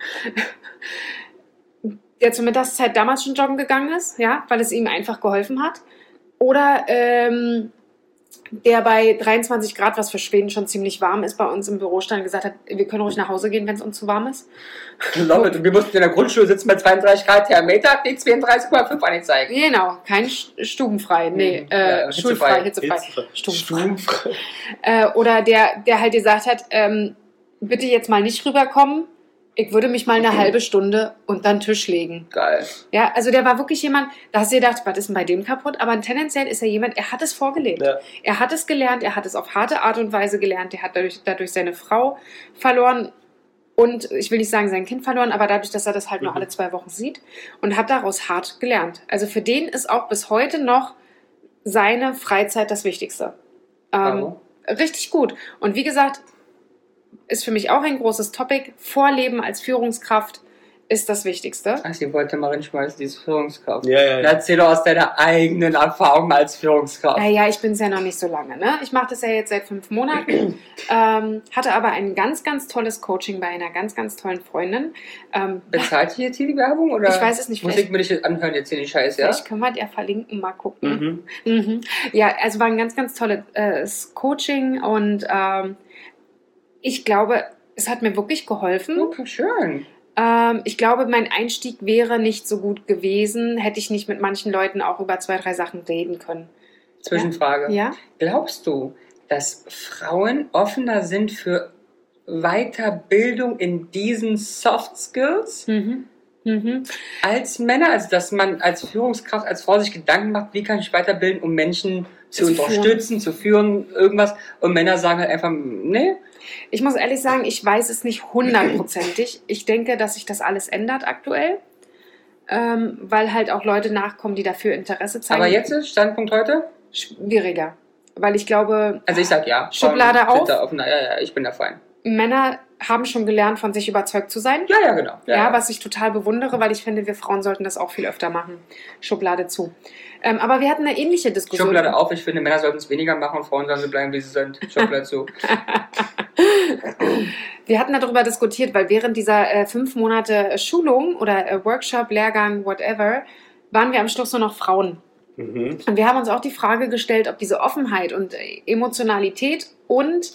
[SPEAKER 1] der zur Mittagszeit damals schon joggen gegangen ist, ja, weil es ihm einfach geholfen hat. Oder ähm, der bei dreiundzwanzig Grad, was für Schweden schon ziemlich warm ist, bei uns im Büro stand und gesagt hat, wir können ruhig nach Hause gehen, wenn es uns zu warm ist.
[SPEAKER 2] Love it. Wir mussten in der Grundschule sitzen bei zweiunddreißig Grad Thermometer, hat die zweiunddreißig Komma fünf angezeigt.
[SPEAKER 1] Genau, kein Sch- stubenfrei, nee,
[SPEAKER 2] Mhm.
[SPEAKER 1] äh,
[SPEAKER 2] Ja,
[SPEAKER 1] schulfrei,
[SPEAKER 2] hitzefrei.
[SPEAKER 1] hitzefrei, stubenfrei. Äh, oder der, der halt gesagt hat, ähm, bitte jetzt mal nicht rüberkommen, ich würde mich mal eine halbe Stunde unter den Tisch legen.
[SPEAKER 2] Geil.
[SPEAKER 1] Ja, also der war wirklich jemand, da hast du gedacht, was ist denn bei dem kaputt? Aber tendenziell ist er jemand, er hat es vorgelebt.
[SPEAKER 4] Ja.
[SPEAKER 1] Er hat es gelernt, er hat es auf harte Art und Weise gelernt, er hat dadurch, dadurch seine Frau verloren und ich will nicht sagen sein Kind verloren, aber dadurch, dass er das halt nur
[SPEAKER 4] Mhm.
[SPEAKER 1] alle zwei Wochen sieht und hat daraus hart gelernt. Also für den ist auch bis heute noch seine Freizeit das Wichtigste. Ähm,
[SPEAKER 2] Bravo.
[SPEAKER 1] richtig gut. Und wie gesagt, ist für mich auch ein großes Topic. Vorleben als Führungskraft ist das Wichtigste.
[SPEAKER 2] Ach, sie wollte mal reinschmeißen, diese Führungskraft.
[SPEAKER 4] Ja, ja, ja.
[SPEAKER 2] Erzähl doch aus deiner eigenen Erfahrung als Führungskraft.
[SPEAKER 1] Naja, ich bin es ja noch nicht so lange. Ne? Ich mache das ja jetzt seit fünf Monaten. ähm, hatte aber ein ganz, ganz tolles Coaching bei einer ganz, ganz tollen Freundin. Ähm,
[SPEAKER 2] Bezahlt ihr jetzt hier die Werbung? Oder
[SPEAKER 1] Ich weiß es nicht,
[SPEAKER 2] Muss
[SPEAKER 1] vielleicht-
[SPEAKER 2] ich mir nicht anhören jetzt hier den Scheiß, ja?
[SPEAKER 1] Vielleicht können wir der verlinken, mal gucken.
[SPEAKER 4] Mhm.
[SPEAKER 1] Mhm. Ja, also war ein ganz, ganz tolles äh, Coaching und ähm, ich glaube, es hat mir wirklich geholfen.
[SPEAKER 2] Okay, schön.
[SPEAKER 1] Ähm, ich glaube, mein Einstieg wäre nicht so gut gewesen, hätte ich nicht mit manchen Leuten auch über zwei, drei Sachen reden können.
[SPEAKER 2] Zwischenfrage.
[SPEAKER 1] Ja?
[SPEAKER 2] Glaubst du, dass Frauen offener sind für Weiterbildung in diesen Soft Skills
[SPEAKER 1] Mhm. Mhm.
[SPEAKER 2] als Männer? Also, dass man als Führungskraft, als Frau sich Gedanken macht, wie kann ich weiterbilden, um Menschen zu,
[SPEAKER 1] Zu
[SPEAKER 2] unterstützen, zu führen, irgendwas. Und Männer sagen halt einfach, nee.
[SPEAKER 1] Ich muss ehrlich sagen, ich weiß es nicht hundertprozentig. Ich denke, dass sich das alles ändert aktuell, ähm, weil halt auch Leute nachkommen, die dafür Interesse zeigen.
[SPEAKER 2] Aber jetzt ist Standpunkt heute?
[SPEAKER 1] Schwieriger, weil ich glaube,
[SPEAKER 2] Also ich sag ja.
[SPEAKER 1] Schublade
[SPEAKER 2] Frauen sind
[SPEAKER 1] auf.
[SPEAKER 2] da offener. Ja, ja, ich bin da fein.
[SPEAKER 1] Männer haben schon gelernt, von sich überzeugt zu sein.
[SPEAKER 2] Ja, ja, genau. Ja,
[SPEAKER 1] Ja,
[SPEAKER 2] ja.
[SPEAKER 1] was ich total bewundere, weil ich finde, wir Frauen sollten das auch viel öfter machen. Schublade zu. Ähm, aber wir hatten eine ähnliche Diskussion.
[SPEAKER 2] Schublade auf. Ich finde, Männer sollten es weniger machen und Frauen sollen so bleiben, wie sie sind. Schublade zu.
[SPEAKER 1] Wir hatten darüber diskutiert, weil während dieser äh, fünf Monate Schulung oder äh, Workshop, Lehrgang, whatever, waren wir am Schluss nur noch Frauen.
[SPEAKER 4] Mhm.
[SPEAKER 1] Und wir haben uns auch die Frage gestellt, ob diese Offenheit und äh, Emotionalität und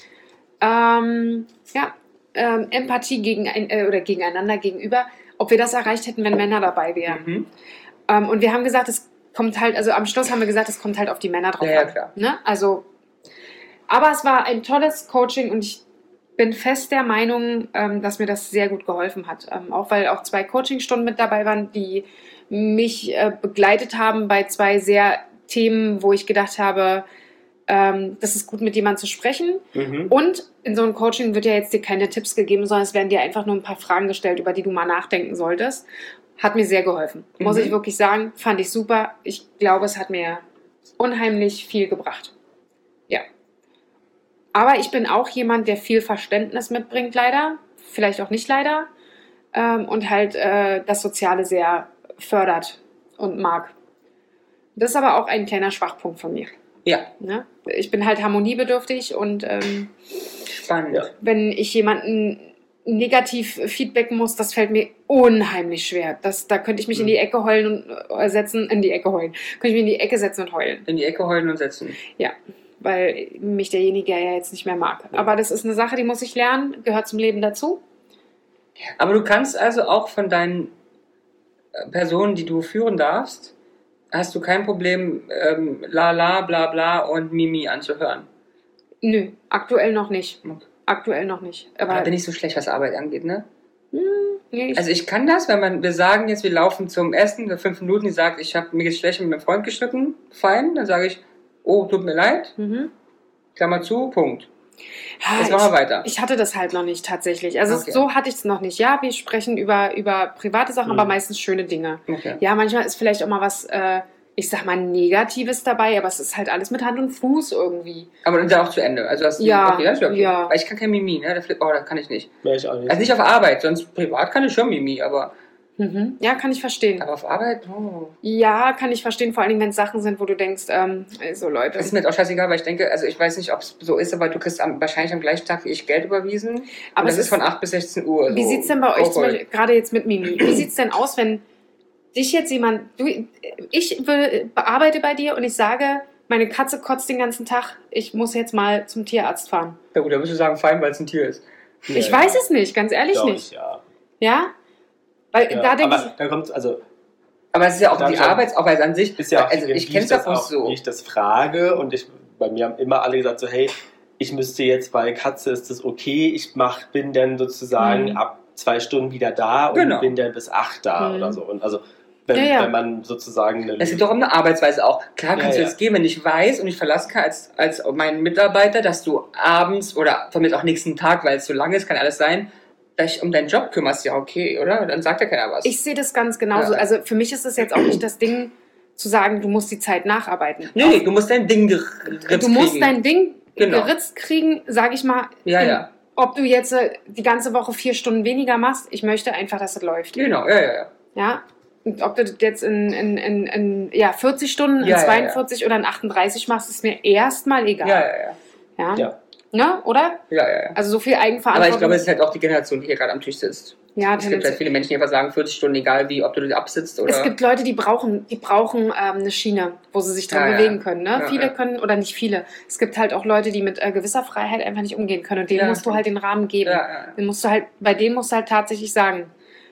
[SPEAKER 1] ähm, ja, ähm, Empathie gegen ein, äh, oder gegeneinander gegenüber, ob wir das erreicht hätten, wenn Männer dabei wären.
[SPEAKER 2] Mhm.
[SPEAKER 1] Ähm, und wir haben gesagt, es kommt halt, also am Schluss haben wir gesagt, es kommt halt auf die Männer drauf
[SPEAKER 2] Ja, ja,
[SPEAKER 1] an.
[SPEAKER 2] klar.
[SPEAKER 1] Ne? Also, aber es war ein tolles Coaching und ich bin fest der Meinung, ähm, dass mir das sehr gut geholfen hat. Ähm, auch weil auch zwei Coachingstunden mit dabei waren, die mich äh, begleitet haben bei zwei sehr Themen, wo ich gedacht habe, ähm, das ist gut, mit jemandem zu sprechen.
[SPEAKER 4] Mhm.
[SPEAKER 1] Und in so einem Coaching wird ja jetzt dir keine Tipps gegeben, sondern es werden dir einfach nur ein paar Fragen gestellt, über die du mal nachdenken solltest. Hat mir sehr geholfen.
[SPEAKER 2] Mhm.
[SPEAKER 1] Muss ich wirklich sagen. Fand ich super. Ich glaube, es hat mir unheimlich viel gebracht. Ja. Aber ich bin auch jemand, der viel Verständnis mitbringt, leider. Vielleicht auch nicht leider. Ähm, und halt äh, das Soziale sehr fördert und mag. Das ist aber auch ein kleiner Schwachpunkt von mir.
[SPEAKER 2] Ja,
[SPEAKER 1] Ne? Ich bin halt harmoniebedürftig und ähm,
[SPEAKER 2] spannend.
[SPEAKER 4] Ja.
[SPEAKER 1] wenn ich jemanden negativ feedbacken muss, das fällt mir unheimlich schwer. Das, da könnte ich mich in die Ecke heulen und äh, setzen, in die Ecke heulen. Könnte ich mich in die Ecke setzen und heulen.
[SPEAKER 2] In die Ecke heulen und setzen.
[SPEAKER 1] Ja, weil mich derjenige ja jetzt nicht mehr mag. Aber das ist eine Sache, die muss ich lernen, gehört zum Leben dazu.
[SPEAKER 2] Aber du kannst also auch von deinen äh, Personen, die du führen darfst, hast du kein Problem, ähm, la la, bla bla und Mimi anzuhören.
[SPEAKER 1] Nö, aktuell noch nicht.
[SPEAKER 2] Okay.
[SPEAKER 1] Aktuell noch nicht. Aber
[SPEAKER 2] Da bin ich so schlecht, was Arbeit angeht, ne?
[SPEAKER 1] nee, ich,
[SPEAKER 2] Also ich kann das, wenn man, wir sagen jetzt, wir laufen zum Essen, für fünf Minuten, die sagt, ich habe mir jetzt schlecht mit meinem Freund gestritten, fein, dann sage ich, oh, tut mir leid,
[SPEAKER 1] mhm.
[SPEAKER 2] Klammer zu, Punkt.
[SPEAKER 1] Ja,
[SPEAKER 2] Jetzt machen wir weiter.
[SPEAKER 1] Ich hatte das halt noch nicht tatsächlich. Also
[SPEAKER 2] Okay.
[SPEAKER 1] so hatte ich es noch nicht. Ja, wir sprechen über, über private Sachen,
[SPEAKER 4] Mhm.
[SPEAKER 1] aber meistens schöne Dinge.
[SPEAKER 2] Okay.
[SPEAKER 1] Ja, manchmal ist vielleicht auch mal was, äh, ich sag mal, Negatives dabei, aber es ist halt alles mit Hand und Fuß irgendwie.
[SPEAKER 2] Aber dann ist ja auch zu Ende. Also das,
[SPEAKER 1] Ja,
[SPEAKER 2] okay, das ist okay.
[SPEAKER 1] ja.
[SPEAKER 2] Weil ich kann kein Mimi, ne? Der Flip, oh, das kann ich nicht.
[SPEAKER 4] Ja, ich auch nicht.
[SPEAKER 2] Also nicht auf Arbeit, sonst privat kann ich schon Mimi, aber,
[SPEAKER 1] Mhm. Ja, kann ich verstehen.
[SPEAKER 2] aber auf Arbeit, oh.
[SPEAKER 1] Ja, kann ich verstehen, vor allen Dingen, wenn es Sachen sind, wo du denkst, ähm, so Leute.
[SPEAKER 2] Das ist mir jetzt auch scheißegal, weil ich denke, also ich weiß nicht, ob es so ist, aber du kriegst am, wahrscheinlich am gleichen Tag wie ich Geld überwiesen.
[SPEAKER 1] Aber
[SPEAKER 2] und das
[SPEAKER 1] es
[SPEAKER 2] ist von acht bis sechzehn Uhr.
[SPEAKER 1] Wie
[SPEAKER 2] so.
[SPEAKER 1] sieht's denn bei euch
[SPEAKER 2] Oh,
[SPEAKER 1] zum
[SPEAKER 2] voll.
[SPEAKER 1] Beispiel, gerade jetzt mit Mimi, wie sieht's denn aus, wenn dich jetzt jemand, du, ich will, bearbeite bei dir und ich sage, meine Katze kotzt den ganzen Tag, ich muss jetzt mal zum Tierarzt fahren.
[SPEAKER 2] Ja gut, da würdest du sagen, fein, weil es ein Tier ist.
[SPEAKER 4] Ja,
[SPEAKER 1] ich
[SPEAKER 4] ja.
[SPEAKER 1] weiß es nicht, ganz ehrlich
[SPEAKER 4] Doch,
[SPEAKER 1] nicht.
[SPEAKER 4] Ja.
[SPEAKER 1] Ja? Weil
[SPEAKER 4] Ja.
[SPEAKER 1] da denke
[SPEAKER 4] Aber
[SPEAKER 1] ich,
[SPEAKER 4] da kommt, also
[SPEAKER 2] Aber es ist ja auch
[SPEAKER 4] Da hab
[SPEAKER 2] die
[SPEAKER 4] ich auch-
[SPEAKER 2] Arbeitsarbeit an sich.
[SPEAKER 4] ist ja auch,
[SPEAKER 2] also
[SPEAKER 4] wie
[SPEAKER 2] ich kenne es
[SPEAKER 4] das
[SPEAKER 2] davon
[SPEAKER 4] auch,
[SPEAKER 2] so.
[SPEAKER 4] wie ich das frage und ich, bei mir haben immer alle gesagt so, hey, ich müsste jetzt, bei Katze ist das okay, ich mach, bin dann sozusagen
[SPEAKER 1] Mhm.
[SPEAKER 4] ab zwei Stunden wieder da und
[SPEAKER 2] Genau.
[SPEAKER 4] bin dann bis acht da
[SPEAKER 1] Mhm.
[SPEAKER 4] oder so. Und also wenn,
[SPEAKER 1] Ja, ja.
[SPEAKER 4] wenn man sozusagen eine
[SPEAKER 2] Es geht doch um eine Arbeitsweise auch. Klar kannst
[SPEAKER 4] Ja,
[SPEAKER 2] du
[SPEAKER 4] ja.
[SPEAKER 2] jetzt gehen, wenn ich weiß und ich verlassen kann als, als mein Mitarbeiter, dass du abends oder von mir auch nächsten Tag, weil es so lange ist, kann alles sein, dass ich um deinen Job kümmerst, ja okay, oder? Dann sagt ja keiner was.
[SPEAKER 1] ich sehe das ganz genauso.
[SPEAKER 2] Ja.
[SPEAKER 1] Also für mich ist es jetzt auch nicht das Ding, zu sagen, du musst die Zeit nacharbeiten.
[SPEAKER 2] nee, nee, du musst dein Ding geritzt
[SPEAKER 1] Du musst
[SPEAKER 2] kriegen.
[SPEAKER 1] dein Ding
[SPEAKER 2] Genau.
[SPEAKER 1] geritzt kriegen, sage ich mal.
[SPEAKER 2] Ja,
[SPEAKER 1] in-
[SPEAKER 2] ja.
[SPEAKER 1] Ob du jetzt äh, die ganze Woche vier Stunden weniger machst, ich möchte einfach, dass es läuft.
[SPEAKER 2] Genau, ja, ja, ja.
[SPEAKER 1] Ja. Und ob du das jetzt in, in, in, in ja, vierzig Stunden,
[SPEAKER 2] Ja,
[SPEAKER 1] in
[SPEAKER 2] ja,
[SPEAKER 1] zweiundvierzig oder in achtunddreißig machst, ist mir erstmal egal.
[SPEAKER 2] Ja, ja, ja.
[SPEAKER 1] Ja.
[SPEAKER 4] Ja.
[SPEAKER 1] Ne? Oder?
[SPEAKER 2] ja, ja, ja.
[SPEAKER 1] Also so viel
[SPEAKER 2] Aber
[SPEAKER 1] Eigenverantwortung.
[SPEAKER 2] ich glaube, es ist halt auch die Generation, die hier gerade am Tisch sitzt.
[SPEAKER 1] ja,
[SPEAKER 2] Es gibt halt
[SPEAKER 1] tendenziell-
[SPEAKER 2] viele Menschen, die einfach sagen, vierzig Stunden, egal wie, ob du dich absitzt oder...
[SPEAKER 1] es gibt Leute, die brauchen, die brauchen ähm, eine Schiene, wo sie sich dran
[SPEAKER 2] Ja, ja.
[SPEAKER 1] bewegen können. Ne?
[SPEAKER 2] Ja,
[SPEAKER 1] viele
[SPEAKER 2] ja.
[SPEAKER 1] können, oder nicht viele. Es gibt halt auch Leute, die mit äh, gewisser Freiheit einfach nicht umgehen können. Und denen
[SPEAKER 2] Ja,
[SPEAKER 1] musst du
[SPEAKER 2] stimmt.
[SPEAKER 1] halt den Rahmen geben.
[SPEAKER 2] ja, ja.
[SPEAKER 1] Den musst du halt, bei denen musst du halt tatsächlich sagen,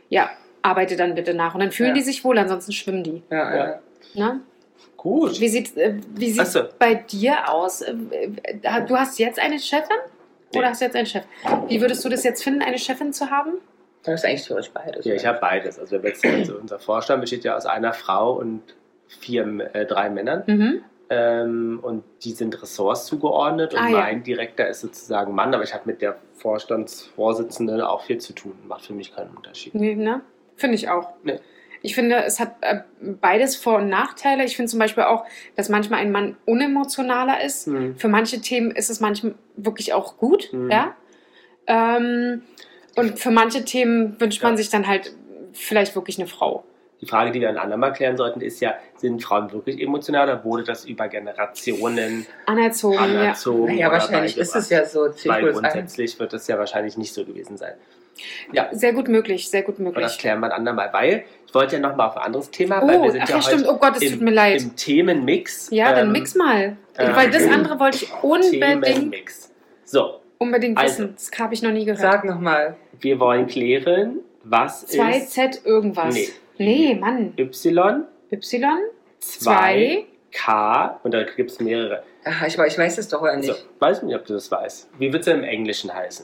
[SPEAKER 1] Ja, arbeite dann bitte nach. Und dann fühlen
[SPEAKER 2] Ja.
[SPEAKER 1] die sich wohl, ansonsten schwimmen die.
[SPEAKER 2] Ja, ja.
[SPEAKER 1] Ne?
[SPEAKER 4] Gut.
[SPEAKER 1] Wie sieht äh, wie
[SPEAKER 4] Ach
[SPEAKER 1] sieht's
[SPEAKER 4] so.
[SPEAKER 1] bei dir aus? Äh, äh, Du hast jetzt eine Chefin? Oder
[SPEAKER 4] Nee.
[SPEAKER 1] hast du jetzt einen Chef? Wie würdest du das jetzt finden, eine Chefin zu haben?
[SPEAKER 2] Das ist eigentlich für euch beides.
[SPEAKER 4] Ja, ich habe beides. Also, wir wechseln, also unser Vorstand besteht ja aus einer Frau und vier, äh, drei Männern.
[SPEAKER 1] Mhm.
[SPEAKER 4] Ähm, und die sind Ressorts zugeordnet. Und
[SPEAKER 1] Ah, ja.
[SPEAKER 4] mein Direktor ist sozusagen Mann. Aber ich habe mit der Vorstandsvorsitzenden auch viel zu tun. Macht für mich keinen Unterschied.
[SPEAKER 1] Nee, ne? Finde ich auch.
[SPEAKER 4] Nee.
[SPEAKER 1] Ich finde, es hat äh, beides Vor- und Nachteile. Ich finde zum Beispiel auch, dass manchmal ein Mann unemotionaler ist.
[SPEAKER 4] Mhm.
[SPEAKER 1] Für manche Themen ist es manchmal wirklich auch gut.
[SPEAKER 4] Mhm.
[SPEAKER 1] Ja? Ähm, und für manche Themen wünscht man
[SPEAKER 4] Ja.
[SPEAKER 1] sich dann halt vielleicht wirklich eine Frau.
[SPEAKER 4] Die Frage, die wir ein andermal klären sollten, ist ja, sind Frauen wirklich emotional oder wurde das über Generationen
[SPEAKER 1] Anerzogen,
[SPEAKER 4] anerzogen?
[SPEAKER 2] Naja,
[SPEAKER 4] oder
[SPEAKER 2] wahrscheinlich ist
[SPEAKER 4] beigebracht?
[SPEAKER 2] es ja so.
[SPEAKER 4] Weil
[SPEAKER 2] Zirkus ein.
[SPEAKER 4] grundsätzlich wird das ja wahrscheinlich nicht so gewesen sein. Ja,
[SPEAKER 1] ja. Sehr gut möglich, sehr gut
[SPEAKER 4] aber das
[SPEAKER 1] möglich.
[SPEAKER 4] klären wir ein andermal, weil ich wollte ja nochmal auf ein anderes Thema,
[SPEAKER 1] Oh,
[SPEAKER 4] weil wir sind
[SPEAKER 1] ach
[SPEAKER 4] ja
[SPEAKER 1] ja, stimmt.
[SPEAKER 4] heute
[SPEAKER 1] Oh Gott, es
[SPEAKER 4] im,
[SPEAKER 1] tut mir leid.
[SPEAKER 4] im Themenmix.
[SPEAKER 1] Ja, dann
[SPEAKER 4] Ähm,
[SPEAKER 1] mix mal.
[SPEAKER 4] ähm,
[SPEAKER 1] Weil das andere wollte ich unbedingt,
[SPEAKER 4] Themenmix. So,
[SPEAKER 1] unbedingt
[SPEAKER 4] Also.
[SPEAKER 1] wissen. Das habe ich noch nie gehört.
[SPEAKER 2] Sag nochmal.
[SPEAKER 4] wir wollen klären, was
[SPEAKER 1] zwei
[SPEAKER 4] ist
[SPEAKER 1] Z irgendwas.
[SPEAKER 4] Nee.
[SPEAKER 1] Nee, Mann.
[SPEAKER 4] Y,
[SPEAKER 1] Y,
[SPEAKER 4] zwei, K und da gibt es mehrere.
[SPEAKER 2] Ach, ich, ich weiß es doch oder nicht.
[SPEAKER 4] So, weiß nicht, ob du das weißt. Wie wird es im Englischen heißen?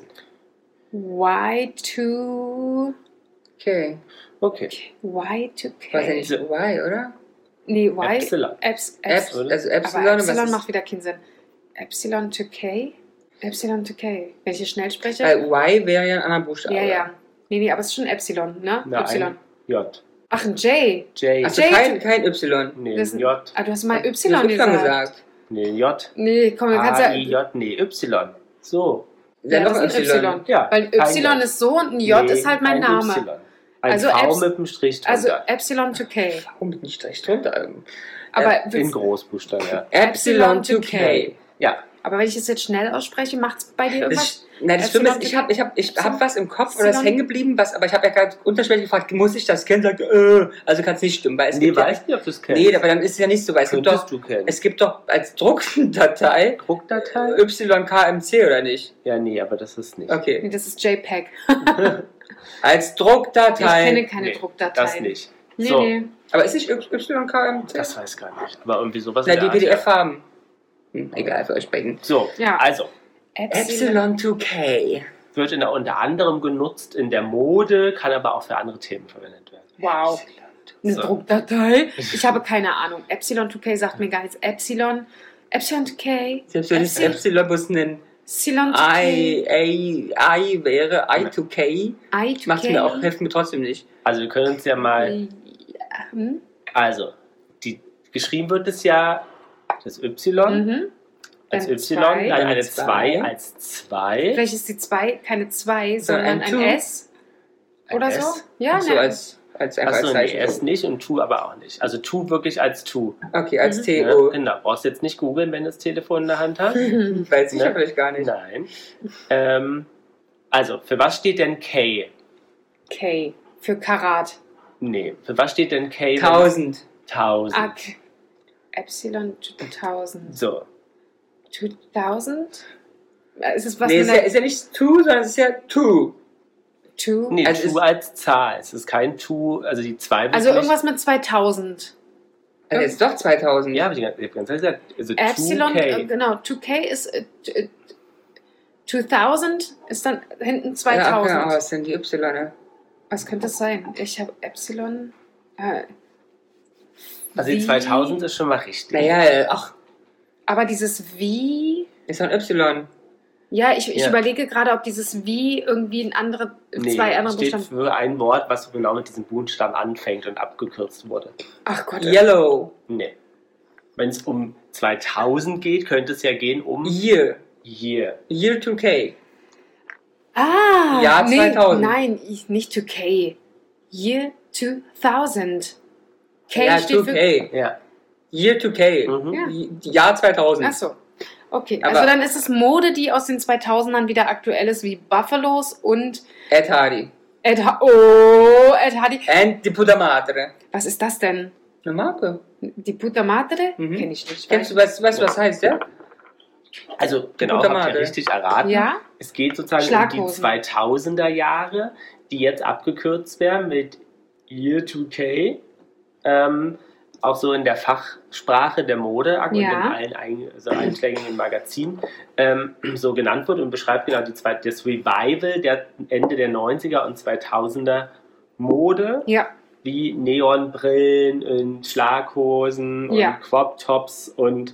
[SPEAKER 1] Y to
[SPEAKER 2] Okay.
[SPEAKER 4] Okay.
[SPEAKER 1] Y to
[SPEAKER 2] Ich weiß ja
[SPEAKER 1] K.
[SPEAKER 2] nicht, Y, oder?
[SPEAKER 1] Nee, Y.
[SPEAKER 4] Epsilon.
[SPEAKER 1] Eps,
[SPEAKER 2] Eps,
[SPEAKER 1] Eps,
[SPEAKER 4] oder?
[SPEAKER 2] also Epsilon,
[SPEAKER 1] aber
[SPEAKER 2] was
[SPEAKER 1] Epsilon
[SPEAKER 2] ist-
[SPEAKER 1] macht wieder keinen Sinn. Epsilon to K? Epsilon to K. Wenn ich hier schnell spreche?
[SPEAKER 2] Weil Y wäre ja ein anderer Buchstabe.
[SPEAKER 1] ja, ja. Nee, nee, aber es ist schon Epsilon, ne?
[SPEAKER 4] Nein.
[SPEAKER 1] Y.
[SPEAKER 4] J.
[SPEAKER 1] Ach, ein J.
[SPEAKER 4] J.
[SPEAKER 2] Achso,
[SPEAKER 1] J-
[SPEAKER 2] kein, kein Y.
[SPEAKER 4] Nee,
[SPEAKER 1] Das ist ein-
[SPEAKER 4] J.
[SPEAKER 1] Ah, du hast mal
[SPEAKER 2] Du
[SPEAKER 1] Y
[SPEAKER 2] hast
[SPEAKER 1] gesagt.
[SPEAKER 2] gesagt.
[SPEAKER 4] Nee, J.
[SPEAKER 1] Nee, komm, du kannst
[SPEAKER 4] A,
[SPEAKER 1] ja...
[SPEAKER 4] I, J. Nee, Y. So.
[SPEAKER 2] Ja,
[SPEAKER 1] Ja,
[SPEAKER 2] noch
[SPEAKER 1] das ist ein Y.
[SPEAKER 4] Ja.
[SPEAKER 1] Weil
[SPEAKER 4] kein
[SPEAKER 1] Y ist so und ein J
[SPEAKER 4] Nee,
[SPEAKER 1] ist halt mein
[SPEAKER 4] kein
[SPEAKER 1] Name.
[SPEAKER 4] Y. Ein
[SPEAKER 1] Also
[SPEAKER 4] V
[SPEAKER 1] Eps-
[SPEAKER 4] mit einem Strich drunter.
[SPEAKER 1] Also Epsilon to K.
[SPEAKER 2] Warum bin ich Strich drunter?
[SPEAKER 1] Aber,
[SPEAKER 4] in
[SPEAKER 1] willst-
[SPEAKER 4] Großbuchstaben, ja.
[SPEAKER 2] Epsilon to K.
[SPEAKER 4] Ja.
[SPEAKER 1] aber wenn ich es jetzt schnell ausspreche, macht es bei dir irgendwas?
[SPEAKER 2] Das, nein, das
[SPEAKER 1] Epsilon
[SPEAKER 2] Schlimme ist,
[SPEAKER 1] to
[SPEAKER 2] ich
[SPEAKER 1] K?
[SPEAKER 2] habe ich hab, ich hab was im Kopf oder
[SPEAKER 1] Epsilon?
[SPEAKER 2] ist hängen geblieben, was, aber ich habe ja gerade unterschwellig gefragt, muss ich das kennen? Sagt, äh, also kann es nicht stimmen. Weil es
[SPEAKER 4] Nee,
[SPEAKER 2] gibt ja,
[SPEAKER 4] weiß nicht, ob du es kennst.
[SPEAKER 2] nee, aber dann ist es ja nicht so, weil es gibt
[SPEAKER 4] Könntest
[SPEAKER 2] doch,
[SPEAKER 4] du kennen.
[SPEAKER 2] es gibt doch als Druckdatei
[SPEAKER 4] Druckdatei?
[SPEAKER 2] Y K M C oder nicht?
[SPEAKER 4] Ja, nee, aber das ist nicht.
[SPEAKER 1] Nee,
[SPEAKER 2] Okay.
[SPEAKER 1] das ist JPEG.
[SPEAKER 2] Als
[SPEAKER 1] Ich
[SPEAKER 2] Druckdatei.
[SPEAKER 1] kenne keine
[SPEAKER 4] Nee,
[SPEAKER 1] Druckdatei.
[SPEAKER 4] Das nicht.
[SPEAKER 1] Nee,
[SPEAKER 4] so,
[SPEAKER 1] nee.
[SPEAKER 2] Aber ist nicht Y K M C?
[SPEAKER 4] das weiß ich gar nicht. Aber irgendwie sowas.
[SPEAKER 2] Na,
[SPEAKER 4] in
[SPEAKER 2] die
[SPEAKER 4] der
[SPEAKER 2] P D
[SPEAKER 4] Art,
[SPEAKER 2] F haben. Hm, egal, für euch beiden.
[SPEAKER 4] ja. So,
[SPEAKER 1] Ja.
[SPEAKER 4] also,
[SPEAKER 2] Epsilon to K.
[SPEAKER 4] wird in der, unter anderem genutzt in der Mode, kann aber auch für andere Themen verwendet werden.
[SPEAKER 1] Wow. Eine
[SPEAKER 4] So.
[SPEAKER 1] Druckdatei? Ich habe keine Ahnung. Epsilon to K sagt mir gar nichts. Epsilon. Epsilon to K.
[SPEAKER 2] Selbst wenn es
[SPEAKER 1] Epsilon,
[SPEAKER 2] Epsilon muss ein
[SPEAKER 1] Epsilon to K.
[SPEAKER 2] I, I, I wäre, I to K,
[SPEAKER 1] I to
[SPEAKER 2] macht
[SPEAKER 1] K.
[SPEAKER 2] mir auch, hilft mir trotzdem nicht.
[SPEAKER 4] Also wir können uns ja mal,
[SPEAKER 1] Hm?
[SPEAKER 4] also, die, geschrieben wird es ja, das Y
[SPEAKER 1] Mhm.
[SPEAKER 4] als
[SPEAKER 1] Dann
[SPEAKER 4] Y,
[SPEAKER 1] zwei.
[SPEAKER 4] dann eine
[SPEAKER 2] Zwei.
[SPEAKER 4] zwei als zwei.
[SPEAKER 1] Vielleicht ist die zwei keine zwei, sondern
[SPEAKER 2] ein
[SPEAKER 1] ein
[SPEAKER 2] Two.
[SPEAKER 1] S. Oder
[SPEAKER 4] Ein
[SPEAKER 1] so?
[SPEAKER 4] S?
[SPEAKER 1] Ja,
[SPEAKER 2] Ach so,
[SPEAKER 1] ne.
[SPEAKER 2] als, als einfach
[SPEAKER 4] Achso,
[SPEAKER 2] als
[SPEAKER 4] nee,
[SPEAKER 2] Zeichen.
[SPEAKER 4] S nicht und Tu aber auch nicht. Also Tu wirklich als Tu.
[SPEAKER 2] Okay, als
[SPEAKER 1] Mhm.
[SPEAKER 2] T
[SPEAKER 4] Ja,
[SPEAKER 2] O.
[SPEAKER 4] genau, brauchst jetzt nicht googeln, wenn du das Telefon in der Hand hast.
[SPEAKER 2] Weiß ich
[SPEAKER 4] Ne?
[SPEAKER 2] ja vielleicht gar nicht.
[SPEAKER 4] Nein. Ähm, also, für was steht denn K?
[SPEAKER 1] K. Für Karat.
[SPEAKER 4] Nee, für was steht denn K? wenn-
[SPEAKER 2] Tausend.
[SPEAKER 4] Tausend.
[SPEAKER 1] Ah, K- Epsilon to tausend.
[SPEAKER 4] So,
[SPEAKER 1] to tausend? Ist es was
[SPEAKER 2] Nee,
[SPEAKER 1] mit
[SPEAKER 2] ist ja,
[SPEAKER 1] einer
[SPEAKER 2] ist ja nicht two, sondern es ist ja two.
[SPEAKER 1] two?
[SPEAKER 4] nee,
[SPEAKER 2] Also
[SPEAKER 4] Tu
[SPEAKER 2] ist-
[SPEAKER 4] als Zahl. Es ist kein Tu, also die zwei wird
[SPEAKER 1] Also
[SPEAKER 4] nicht-
[SPEAKER 1] irgendwas mit zweitausend.
[SPEAKER 2] Also jetzt doch zweitausend.
[SPEAKER 4] Ja, habe ich die ganze die ganze Zeit gesagt. Also
[SPEAKER 1] Epsilon, äh,
[SPEAKER 4] zwei K.
[SPEAKER 1] genau, two K ist äh, t- äh, zweitausend ist dann hinten
[SPEAKER 2] Ja,
[SPEAKER 1] zweitausend.
[SPEAKER 2] genau, was sind die Y?
[SPEAKER 1] Was könnte es sein? Ich habe Epsilon. Äh,
[SPEAKER 4] Also die
[SPEAKER 1] wie-
[SPEAKER 4] zweitausend ist schon mal richtig.
[SPEAKER 2] Naja, äh, ach,
[SPEAKER 1] Aber dieses wie.
[SPEAKER 2] ist doch ein Y.
[SPEAKER 1] Ja, ich, ich
[SPEAKER 4] Ja.
[SPEAKER 1] überlege gerade, ob dieses wie irgendwie ein andere,
[SPEAKER 4] Nee,
[SPEAKER 1] zwei andere
[SPEAKER 4] steht
[SPEAKER 1] Buchstaben.
[SPEAKER 4] für ein Wort, was genau mit diesem Buchstaben anfängt und abgekürzt wurde.
[SPEAKER 1] Ach Gott.
[SPEAKER 2] Yellow.
[SPEAKER 4] Nee. Wenn es um zweitausend geht, könnte es ja gehen um
[SPEAKER 2] Year.
[SPEAKER 4] Year.
[SPEAKER 2] Year to K.
[SPEAKER 1] Ah,
[SPEAKER 2] Jahr
[SPEAKER 1] nee,
[SPEAKER 2] zweitausend.
[SPEAKER 1] Nein, ich, nicht to K. Year zweitausend. K
[SPEAKER 2] Ja,
[SPEAKER 1] steht
[SPEAKER 2] to
[SPEAKER 1] für.
[SPEAKER 2] K.
[SPEAKER 4] Ja.
[SPEAKER 2] Year to K.
[SPEAKER 4] Mhm.
[SPEAKER 1] Ja.
[SPEAKER 2] Y- Jahr zweitausend.
[SPEAKER 1] Ach so. Okay,
[SPEAKER 2] Aber-
[SPEAKER 1] also dann ist es Mode, die aus den zweitausendern wieder aktuell ist, wie Buffalos und
[SPEAKER 2] Ed Hardy.
[SPEAKER 1] Ed, ha oh, Ed Hardy.
[SPEAKER 2] And die Puta Madre.
[SPEAKER 1] Was ist das denn?
[SPEAKER 2] Eine Marke.
[SPEAKER 1] Die Puta Madre?
[SPEAKER 2] Mhm.
[SPEAKER 1] Kenn ich nicht.
[SPEAKER 2] Kennst du, weißt, weißt du, was heißt, ja?
[SPEAKER 4] Also genau,
[SPEAKER 2] Puta
[SPEAKER 4] habt ihr
[SPEAKER 2] Madre.
[SPEAKER 4] richtig erraten.
[SPEAKER 1] Ja?
[SPEAKER 4] Es geht sozusagen um die
[SPEAKER 1] Schlaghosen.
[SPEAKER 4] zweitausender Jahre, die jetzt abgekürzt werden mit Year two K. Ähm, auch so in der Fachsprache der Mode und
[SPEAKER 1] Ja.
[SPEAKER 4] in allen ein, also einschlägigen Magazinen ähm, so genannt wird und beschreibt genau die zweite, das Revival der Ende der neunziger und zweitausender Mode,
[SPEAKER 1] Ja.
[SPEAKER 4] wie Neonbrillen und Schlaghosen und
[SPEAKER 1] Ja.
[SPEAKER 4] Crop-Tops und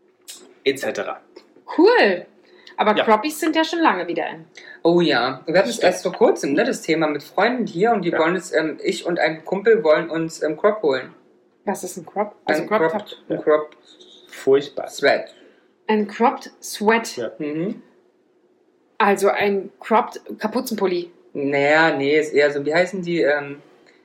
[SPEAKER 4] et cetera.
[SPEAKER 1] Cool. Aber
[SPEAKER 4] Ja.
[SPEAKER 1] Croppies sind ja schon lange wieder in.
[SPEAKER 2] Oh ja, wir hatten es erst vor kurzem, ne, das Thema mit Freunden hier und die
[SPEAKER 4] Ja.
[SPEAKER 2] wollen jetzt, ähm, ich und ein Kumpel wollen uns ähm, Crop holen.
[SPEAKER 1] Was ist ein Crop? Also
[SPEAKER 2] Ein
[SPEAKER 1] Crop
[SPEAKER 2] Crop,
[SPEAKER 1] Top.
[SPEAKER 2] ein Crop
[SPEAKER 4] Furchtbar.
[SPEAKER 2] Sweat.
[SPEAKER 1] Ein Cropped Sweat.
[SPEAKER 4] Ja.
[SPEAKER 2] Mhm.
[SPEAKER 1] Also ein Cropped Kapuzenpulli.
[SPEAKER 2] Naja, nee, ist eher so, wie heißen die, ähm,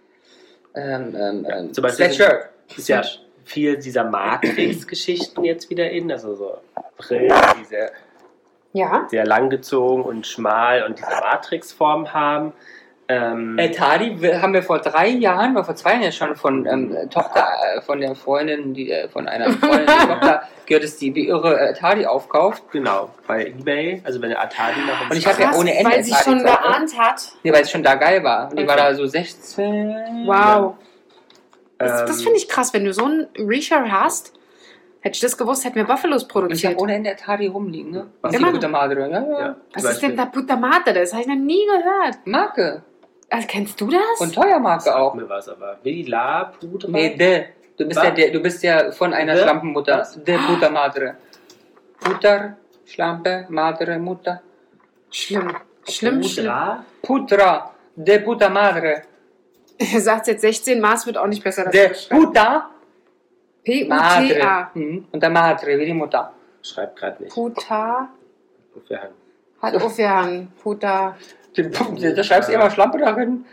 [SPEAKER 2] ähm, ähm,
[SPEAKER 4] Ja,
[SPEAKER 2] ähm,
[SPEAKER 4] zum Beispiel
[SPEAKER 2] Sweatshirt.
[SPEAKER 4] Ist ja viel dieser Matrix-Geschichten jetzt wieder in, also so Brillen, die sehr,
[SPEAKER 1] Ja.
[SPEAKER 4] sehr langgezogen und schmal und diese Matrix-Form haben. Ähm,
[SPEAKER 2] Äh, Tadi wir- haben wir vor drei Jahren, oder vor zwei Jahren ja schon von ähm, Tochter, äh, von der Freundin, die äh, von einer Freundin, die Tochter gehört, dass die wie irre äh, Tadi aufkauft.
[SPEAKER 4] genau, bei eBay, also wenn der Atari noch im
[SPEAKER 2] Und ich hab ja
[SPEAKER 1] Krass,
[SPEAKER 2] ohne Ende
[SPEAKER 1] weil sie
[SPEAKER 2] Atari
[SPEAKER 1] schon
[SPEAKER 2] Zeit, ne?
[SPEAKER 1] geahnt hat.
[SPEAKER 2] Nee, weil es schon da geil war. Und die
[SPEAKER 1] Okay.
[SPEAKER 2] war da so sechzehn.
[SPEAKER 1] Wow. Das,
[SPEAKER 4] ähm,
[SPEAKER 1] das finde ich krass, wenn du so einen Reshare hast. Hätte ich das gewusst, hätten wir Buffalos
[SPEAKER 2] Und ich
[SPEAKER 1] produziert.
[SPEAKER 2] habe ohne Ende Atari rumliegen, ne?
[SPEAKER 4] Was
[SPEAKER 2] Die
[SPEAKER 1] immer
[SPEAKER 2] gute Madre, ja, ja.
[SPEAKER 4] ja,
[SPEAKER 1] Was
[SPEAKER 4] zum
[SPEAKER 1] ist denn
[SPEAKER 4] Beispiel-
[SPEAKER 1] da Puta Madre? Das habe ich noch nie gehört.
[SPEAKER 2] Marke.
[SPEAKER 1] Also, kennst du das?
[SPEAKER 2] Und Teuermarke
[SPEAKER 4] Sagt
[SPEAKER 2] auch.
[SPEAKER 4] mir was, aber Villa, Pudra?
[SPEAKER 2] Nee, de. Du bist
[SPEAKER 4] Was?
[SPEAKER 2] ja, der, du bist ja von einer
[SPEAKER 4] De?
[SPEAKER 2] Schlampenmutter.
[SPEAKER 4] Was?
[SPEAKER 2] De Puta Madre. Putter, Schlampe, Madre, Mutter.
[SPEAKER 1] Schlimm. Schlimm, schlimm.
[SPEAKER 4] Pudra?
[SPEAKER 2] Putra, de Puta Madre.
[SPEAKER 1] Er sagt jetzt sechzehn Maß, wird auch nicht besser.
[SPEAKER 2] De Puta
[SPEAKER 1] P U T
[SPEAKER 2] Madre.
[SPEAKER 1] A.
[SPEAKER 2] Mhm. Und der Madre, wie die Mutter.
[SPEAKER 4] Schreibt gerade nicht.
[SPEAKER 1] Puta
[SPEAKER 4] Ungefähr.
[SPEAKER 1] hat aufgehangen. Puta
[SPEAKER 2] Da schreibst du immer Schlampe darin.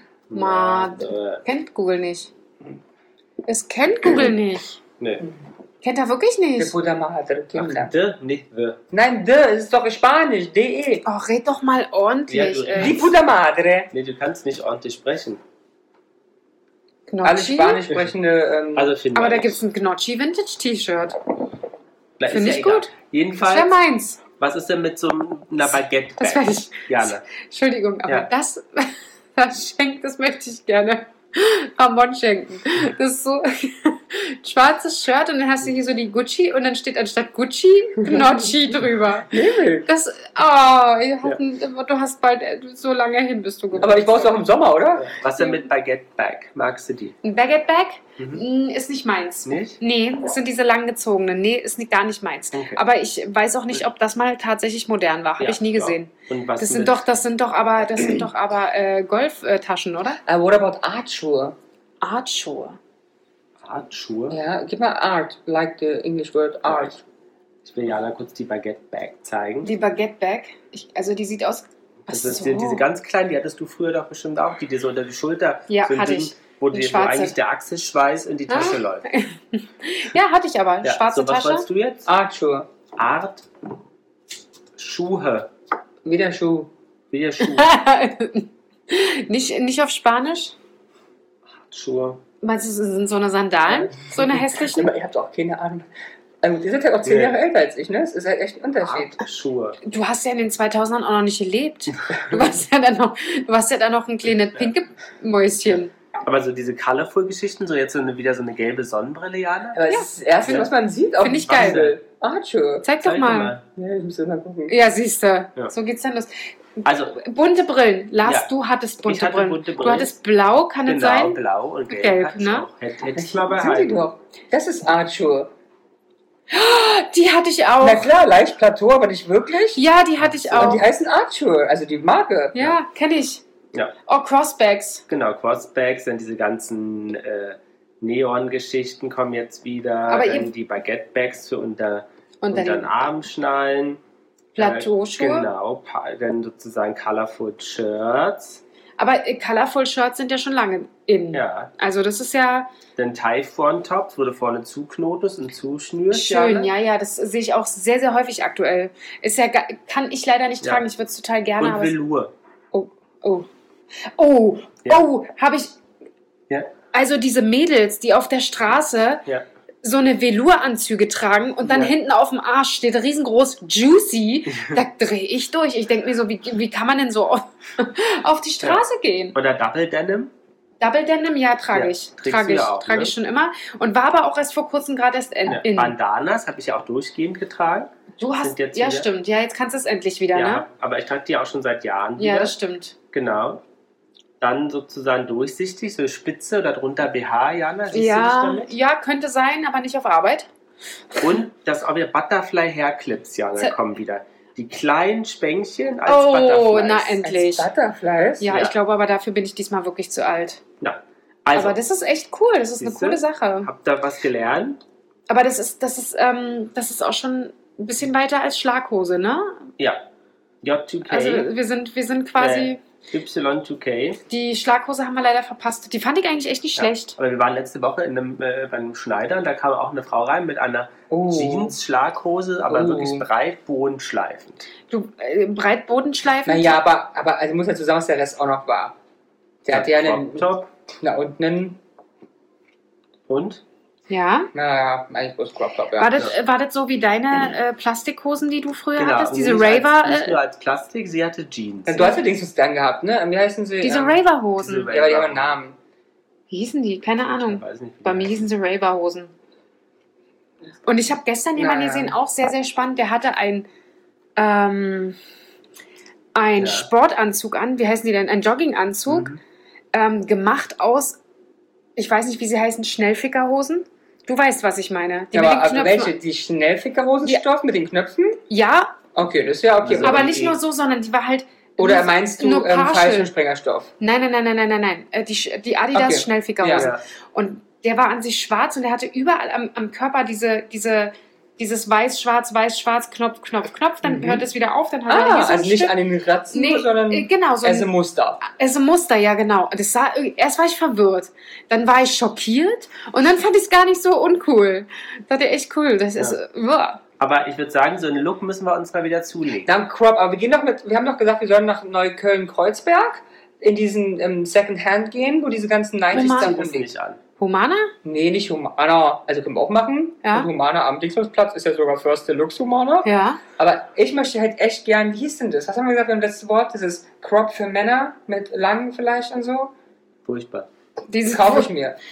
[SPEAKER 1] Madre. Kennt Google nicht. Es kennt Google nicht.
[SPEAKER 4] Nee.
[SPEAKER 1] Kennt er wirklich
[SPEAKER 2] De
[SPEAKER 1] nicht.
[SPEAKER 2] Puta Madre, Kinder.
[SPEAKER 4] Ach, de, nicht the.
[SPEAKER 2] Nein, de, es ist doch Spanisch, de.
[SPEAKER 1] Oh, red doch mal ordentlich.
[SPEAKER 4] Ja, du-
[SPEAKER 2] Die
[SPEAKER 1] ey.
[SPEAKER 2] Puta Madre.
[SPEAKER 4] Nee, du kannst nicht ordentlich sprechen.
[SPEAKER 2] Alle
[SPEAKER 1] Gnocchi?
[SPEAKER 2] Spanisch sprechende. Ähm,
[SPEAKER 4] Also finden
[SPEAKER 1] Aber
[SPEAKER 4] wir
[SPEAKER 1] da
[SPEAKER 4] nicht.
[SPEAKER 1] gibt es ein Gnocchi Vintage T-Shirt.
[SPEAKER 4] Na, ist
[SPEAKER 1] Finde
[SPEAKER 4] ja
[SPEAKER 1] ich
[SPEAKER 4] egal.
[SPEAKER 1] gut. Das
[SPEAKER 4] Jedenfalls,
[SPEAKER 1] wäre meins.
[SPEAKER 4] was ist denn mit so einer Baguette?
[SPEAKER 1] Das werde ich.
[SPEAKER 4] Jana.
[SPEAKER 1] Entschuldigung, aber
[SPEAKER 4] Ja.
[SPEAKER 1] das, das schenkt, das möchte ich gerne Ramon schenken. Das ist so ein schwarzes Shirt und dann hast du hier so die Gucci und dann steht anstatt Gucci Gnocchi drüber.
[SPEAKER 2] Himmel.
[SPEAKER 1] Das, oh, ihr hatten, du hast bald so lange hin, bist du gekommen.
[SPEAKER 2] Aber ich brauch's auch im Sommer, oder?
[SPEAKER 4] Was denn mit Baguette Bag? Magst du die?
[SPEAKER 1] Ein Baguette Bag
[SPEAKER 4] Mhm.
[SPEAKER 1] mm, ist nicht meins.
[SPEAKER 4] Nicht?
[SPEAKER 1] Nee, es sind diese langgezogenen. Nee, ist nicht, gar nicht meins.
[SPEAKER 4] Okay.
[SPEAKER 1] Aber ich weiß auch nicht, ob das mal tatsächlich modern war. Habe
[SPEAKER 4] Ja,
[SPEAKER 1] ich nie
[SPEAKER 4] ja.
[SPEAKER 1] gesehen.
[SPEAKER 4] Und was
[SPEAKER 1] Das
[SPEAKER 4] mit-
[SPEAKER 1] sind doch, das sind doch aber, das sind doch aber äh, Golftaschen, oder?
[SPEAKER 2] Uh, what about Artschuhe?
[SPEAKER 1] Artschuhe.
[SPEAKER 4] Artschuhe?
[SPEAKER 2] Ja, gib mal Art, like the English word Art.
[SPEAKER 4] Ich will Jana kurz die Baguette Bag zeigen.
[SPEAKER 1] Die Baguette Bag. Ich, also die sieht aus.
[SPEAKER 4] Das
[SPEAKER 1] Ach
[SPEAKER 4] ist
[SPEAKER 1] so.
[SPEAKER 4] die, diese ganz kleinen, die hattest du früher doch bestimmt auch, die dir so unter die Schulter
[SPEAKER 1] Ja,
[SPEAKER 4] so ein
[SPEAKER 1] hatte
[SPEAKER 4] Ding,
[SPEAKER 1] ich.
[SPEAKER 4] Wo,
[SPEAKER 1] Ein
[SPEAKER 4] die, wo
[SPEAKER 1] schwarzer.
[SPEAKER 4] eigentlich der Achselschweiß in die Tasche
[SPEAKER 1] Ah.
[SPEAKER 4] läuft.
[SPEAKER 1] Ja, hatte ich aber.
[SPEAKER 4] Ja,
[SPEAKER 1] Schwarze
[SPEAKER 4] so, was
[SPEAKER 1] Tasche.
[SPEAKER 4] wolltest du jetzt?
[SPEAKER 2] Artschuhe.
[SPEAKER 4] Art Schuhe.
[SPEAKER 2] Wie der Schuh.
[SPEAKER 4] Wie der Schuh.
[SPEAKER 1] nicht, nicht auf Spanisch?
[SPEAKER 4] Schuhe.
[SPEAKER 1] Meinst du, es sind so eine Sandalen? So eine hässlichen?
[SPEAKER 2] Aber ihr habt auch keine Ahnung. Also, die sind ja auch zehn
[SPEAKER 4] Ja.
[SPEAKER 2] Jahre älter als ich, ne? Es ist halt echt ein Unterschied.
[SPEAKER 4] Art Schuhe.
[SPEAKER 1] Du hast ja in den zweitausendern auch noch nicht gelebt. Du warst ja dann noch, du warst ja dann noch ein kleines pinke Mäuschen.
[SPEAKER 4] Aber so diese Colorful-Geschichten, so jetzt so eine, wieder so eine gelbe Sonnenbrille, Jana?
[SPEAKER 2] Aber es ist das Erste,
[SPEAKER 4] Ja.
[SPEAKER 2] was man sieht auf
[SPEAKER 1] Find
[SPEAKER 2] dem
[SPEAKER 1] ich geil.
[SPEAKER 2] Bundle. Artschuhe.
[SPEAKER 1] Zeig doch
[SPEAKER 4] Zeig
[SPEAKER 1] mal.
[SPEAKER 2] Ja, ich muss mal gucken.
[SPEAKER 1] Ja, siehst du.
[SPEAKER 4] Ja.
[SPEAKER 1] So geht's dann los.
[SPEAKER 4] Also,
[SPEAKER 1] Bunte Brillen. Lars,
[SPEAKER 4] Ja.
[SPEAKER 1] du hattest bunte
[SPEAKER 4] Ich hatte
[SPEAKER 1] Brillen.
[SPEAKER 4] bunte
[SPEAKER 1] Du
[SPEAKER 4] Brillen.
[SPEAKER 1] hattest blau, kann es
[SPEAKER 4] genau,
[SPEAKER 1] sein?
[SPEAKER 4] blau und gelb.
[SPEAKER 1] Gelb,
[SPEAKER 4] hatte ich
[SPEAKER 1] ne?
[SPEAKER 4] auch. Hätte, hätte ich mal
[SPEAKER 2] Sind die
[SPEAKER 4] behalten.
[SPEAKER 2] doch. Das ist Artschuhe.
[SPEAKER 1] Die hatte ich auch.
[SPEAKER 2] Na klar, leicht Plateau, aber nicht wirklich.
[SPEAKER 1] Ja, die hatte ich
[SPEAKER 2] Und
[SPEAKER 1] auch.
[SPEAKER 2] die heißen Artschuhe, also die Marke.
[SPEAKER 1] Ja, kenne ich.
[SPEAKER 4] Ja.
[SPEAKER 1] Oh, Crossbacks.
[SPEAKER 4] Genau, Crossbacks, dann diese ganzen äh, Neon-Geschichten kommen jetzt wieder.
[SPEAKER 1] Aber
[SPEAKER 4] dann
[SPEAKER 1] ihr-
[SPEAKER 4] die Baguette-Bags für unter,
[SPEAKER 1] Und
[SPEAKER 4] unter
[SPEAKER 1] dann
[SPEAKER 4] den Armschnallen.
[SPEAKER 1] Plateauschuhe.
[SPEAKER 4] Äh, genau, pa- dann sozusagen Colorful Shirts.
[SPEAKER 1] Aber äh, Colorful Shirts sind ja schon lange in.
[SPEAKER 4] Ja,
[SPEAKER 1] Also das ist ja
[SPEAKER 4] dann Typhon-Tops, wo du vorne zuknotest und zuschnürst.
[SPEAKER 1] schön.
[SPEAKER 4] ne?
[SPEAKER 1] Ja, ja, das sehe ich auch sehr, sehr häufig aktuell. Ist ja, ga- kann ich leider nicht
[SPEAKER 4] Ja.
[SPEAKER 1] tragen. Ich würde es total gerne.
[SPEAKER 4] Und
[SPEAKER 1] aber es-
[SPEAKER 4] Velour.
[SPEAKER 1] oh, oh. Oh,
[SPEAKER 4] Ja.
[SPEAKER 1] oh, habe ich...
[SPEAKER 4] Ja.
[SPEAKER 1] Also diese Mädels, die auf der Straße
[SPEAKER 4] Ja.
[SPEAKER 1] so eine Velouranzüge tragen und dann
[SPEAKER 4] Ja.
[SPEAKER 1] hinten auf dem Arsch steht riesengroß Juicy. Da drehe ich durch. Ich denke mir so, wie, wie kann man denn so auf, auf die Straße ja. gehen?
[SPEAKER 4] Oder Double Denim?
[SPEAKER 1] Double Denim, ja, trage
[SPEAKER 4] ja,
[SPEAKER 1] ich. Trage ich,
[SPEAKER 4] auch,
[SPEAKER 1] trage
[SPEAKER 4] ne?
[SPEAKER 1] ich schon immer. Und war aber auch erst vor kurzem gerade erst in.
[SPEAKER 4] Ja.
[SPEAKER 1] in.
[SPEAKER 4] Bandanas habe ich ja auch durchgehend getragen.
[SPEAKER 1] Du hast,
[SPEAKER 4] jetzt
[SPEAKER 1] ja
[SPEAKER 4] wieder.
[SPEAKER 1] stimmt, ja, jetzt kannst du es endlich wieder,
[SPEAKER 4] ja,
[SPEAKER 1] ne?
[SPEAKER 4] aber ich trage die auch schon seit Jahren wieder.
[SPEAKER 1] Ja, das stimmt.
[SPEAKER 4] Genau. Dann sozusagen durchsichtig, so Spitze oder drunter B H, Jana, siehst
[SPEAKER 1] ja,
[SPEAKER 4] du dich damit?
[SPEAKER 1] Ja, könnte sein, aber nicht auf Arbeit.
[SPEAKER 4] Und das auch wieder Butterfly Hair Clips, Jana,
[SPEAKER 1] Z-
[SPEAKER 4] kommen wieder. Die kleinen Spänkchen als
[SPEAKER 1] Oh,
[SPEAKER 4] Butterflies.
[SPEAKER 1] na endlich.
[SPEAKER 2] Als Butterflies?
[SPEAKER 1] Ja,
[SPEAKER 4] Ja.
[SPEAKER 1] ich glaube aber dafür bin ich diesmal wirklich zu alt.
[SPEAKER 4] Ja. Also,
[SPEAKER 1] aber das ist echt cool, das ist
[SPEAKER 4] siehste,
[SPEAKER 1] eine coole Sache.
[SPEAKER 4] Habt ihr was gelernt?
[SPEAKER 1] Aber das ist, das ist, ähm, das ist auch schon ein bisschen weiter als Schlaghose, ne?
[SPEAKER 4] Ja. J zwei K.
[SPEAKER 1] Also wir sind, wir sind quasi.
[SPEAKER 4] Äh, Y zwei K.
[SPEAKER 1] Die Schlaghose haben wir leider verpasst. Die fand ich eigentlich echt nicht
[SPEAKER 4] Ja.
[SPEAKER 1] schlecht.
[SPEAKER 4] Aber wir waren letzte Woche in einem, äh, bei einem Schneider und da kam auch eine Frau rein mit einer
[SPEAKER 2] Oh.
[SPEAKER 4] Jeans-Schlaghose, aber
[SPEAKER 2] Oh.
[SPEAKER 4] wirklich breit bodenschleifend.
[SPEAKER 1] Du, äh, Breitbodenschleifen.
[SPEAKER 2] Naja, aber, aber also muss man zusammen, was der Rest auch noch war. Der hatte ja einen.
[SPEAKER 4] Top.
[SPEAKER 2] Na, und einen.
[SPEAKER 4] Und?
[SPEAKER 1] Ja.
[SPEAKER 2] Naja, eigentlich bloß Crop Top, ja.
[SPEAKER 1] War das, äh, war das so wie deine äh, Plastikhosen, die du früher
[SPEAKER 4] Genau.
[SPEAKER 1] hattest?
[SPEAKER 4] und
[SPEAKER 1] Diese
[SPEAKER 4] nicht als-
[SPEAKER 1] Raver.
[SPEAKER 4] Nicht
[SPEAKER 1] Äh,
[SPEAKER 4] nur als Plastik, sie hatte Jeans.
[SPEAKER 2] Du hast übrigens was dann gehabt, ne? Wie heißen sie?
[SPEAKER 1] diese
[SPEAKER 2] Ähm,
[SPEAKER 1] Raver-Hosen.
[SPEAKER 4] diese
[SPEAKER 2] Ja, aber die haben einen Namen.
[SPEAKER 1] Wie hießen die? Keine Ahnung.
[SPEAKER 4] Ich weiß nicht, wie
[SPEAKER 1] Bei
[SPEAKER 4] die
[SPEAKER 1] mir
[SPEAKER 4] heißen.
[SPEAKER 1] hießen sie Raver-Hosen. Und ich habe gestern jemanden
[SPEAKER 2] Naja.
[SPEAKER 1] gesehen, auch sehr, sehr spannend. Der hatte ein, ähm, ein
[SPEAKER 4] Ja.
[SPEAKER 1] Sportanzug an. Wie heißen die denn? Ein Jogginganzug.
[SPEAKER 4] Mhm.
[SPEAKER 1] Ähm, gemacht aus, ich weiß nicht, wie sie heißen, Schnellfickerhosen. Du weißt, was ich meine. Die
[SPEAKER 2] Ja,
[SPEAKER 1] mit
[SPEAKER 2] aber,
[SPEAKER 1] den
[SPEAKER 2] aber
[SPEAKER 1] Knöpfen.
[SPEAKER 2] welche? Die Schnellfickerhosenstoff mit den Knöpfen?
[SPEAKER 1] Ja,
[SPEAKER 2] Okay, das ist ja okay.
[SPEAKER 4] Also,
[SPEAKER 1] aber
[SPEAKER 2] Oder
[SPEAKER 1] nicht
[SPEAKER 2] die-
[SPEAKER 1] nur so, sondern die war halt.
[SPEAKER 2] Oder
[SPEAKER 1] nur-
[SPEAKER 2] meinst du
[SPEAKER 1] nur
[SPEAKER 2] ähm,
[SPEAKER 1] partial.
[SPEAKER 2] falschen Sprengerstoff?
[SPEAKER 1] Nein, nein, nein, nein, nein, nein, nein. Äh, Die, Sch- die Adidas
[SPEAKER 2] Okay.
[SPEAKER 1] Schnellfickerhosen.
[SPEAKER 4] Ja.
[SPEAKER 1] Und der war an sich schwarz und der hatte überall am, am Körper diese, diese, dieses weiß, schwarz, weiß, schwarz, Knopf, Knopf, Knopf. Dann
[SPEAKER 2] Mhm.
[SPEAKER 1] hört es wieder auf. Dann hat er
[SPEAKER 2] Ah,
[SPEAKER 1] hier so ein
[SPEAKER 2] also nicht
[SPEAKER 1] Stück.
[SPEAKER 2] an den Ratzen,
[SPEAKER 1] Nee,
[SPEAKER 2] sondern
[SPEAKER 1] äh, genau, so
[SPEAKER 2] als
[SPEAKER 1] ein,
[SPEAKER 2] ein Muster.
[SPEAKER 1] es ist ein Muster, ja, genau. Und Das sah, irg- erst war ich verwirrt. Dann war ich schockiert. Und dann fand ich es gar nicht so uncool. Das war echt cool. Das ist, äh, uah.
[SPEAKER 4] Aber ich würde sagen, so einen Look müssen wir uns mal wieder zulegen.
[SPEAKER 2] Dann Crop, aber wir gehen doch mit, wir haben doch gesagt, wir sollen nach Neukölln-Kreuzberg in diesen ähm, Second-Hand gehen, wo diese ganzen neunziger
[SPEAKER 1] Humana.
[SPEAKER 2] dann
[SPEAKER 4] Zieh das
[SPEAKER 2] rumliegen.
[SPEAKER 4] nicht an.
[SPEAKER 1] Humana?
[SPEAKER 2] Nee, nicht Humana. Also können wir auch machen.
[SPEAKER 1] Ja.
[SPEAKER 2] Und Humana am Dingsungsplatz ist ja sogar First Deluxe Humana.
[SPEAKER 1] Ja.
[SPEAKER 2] Aber ich möchte halt echt gern, wie hieß denn das? Was haben wir gesagt beim letzten Wort? Das ist Crop für Männer mit langen vielleicht und so.
[SPEAKER 4] Furchtbar.
[SPEAKER 2] Das
[SPEAKER 1] Dieses
[SPEAKER 2] kaufe ich mir.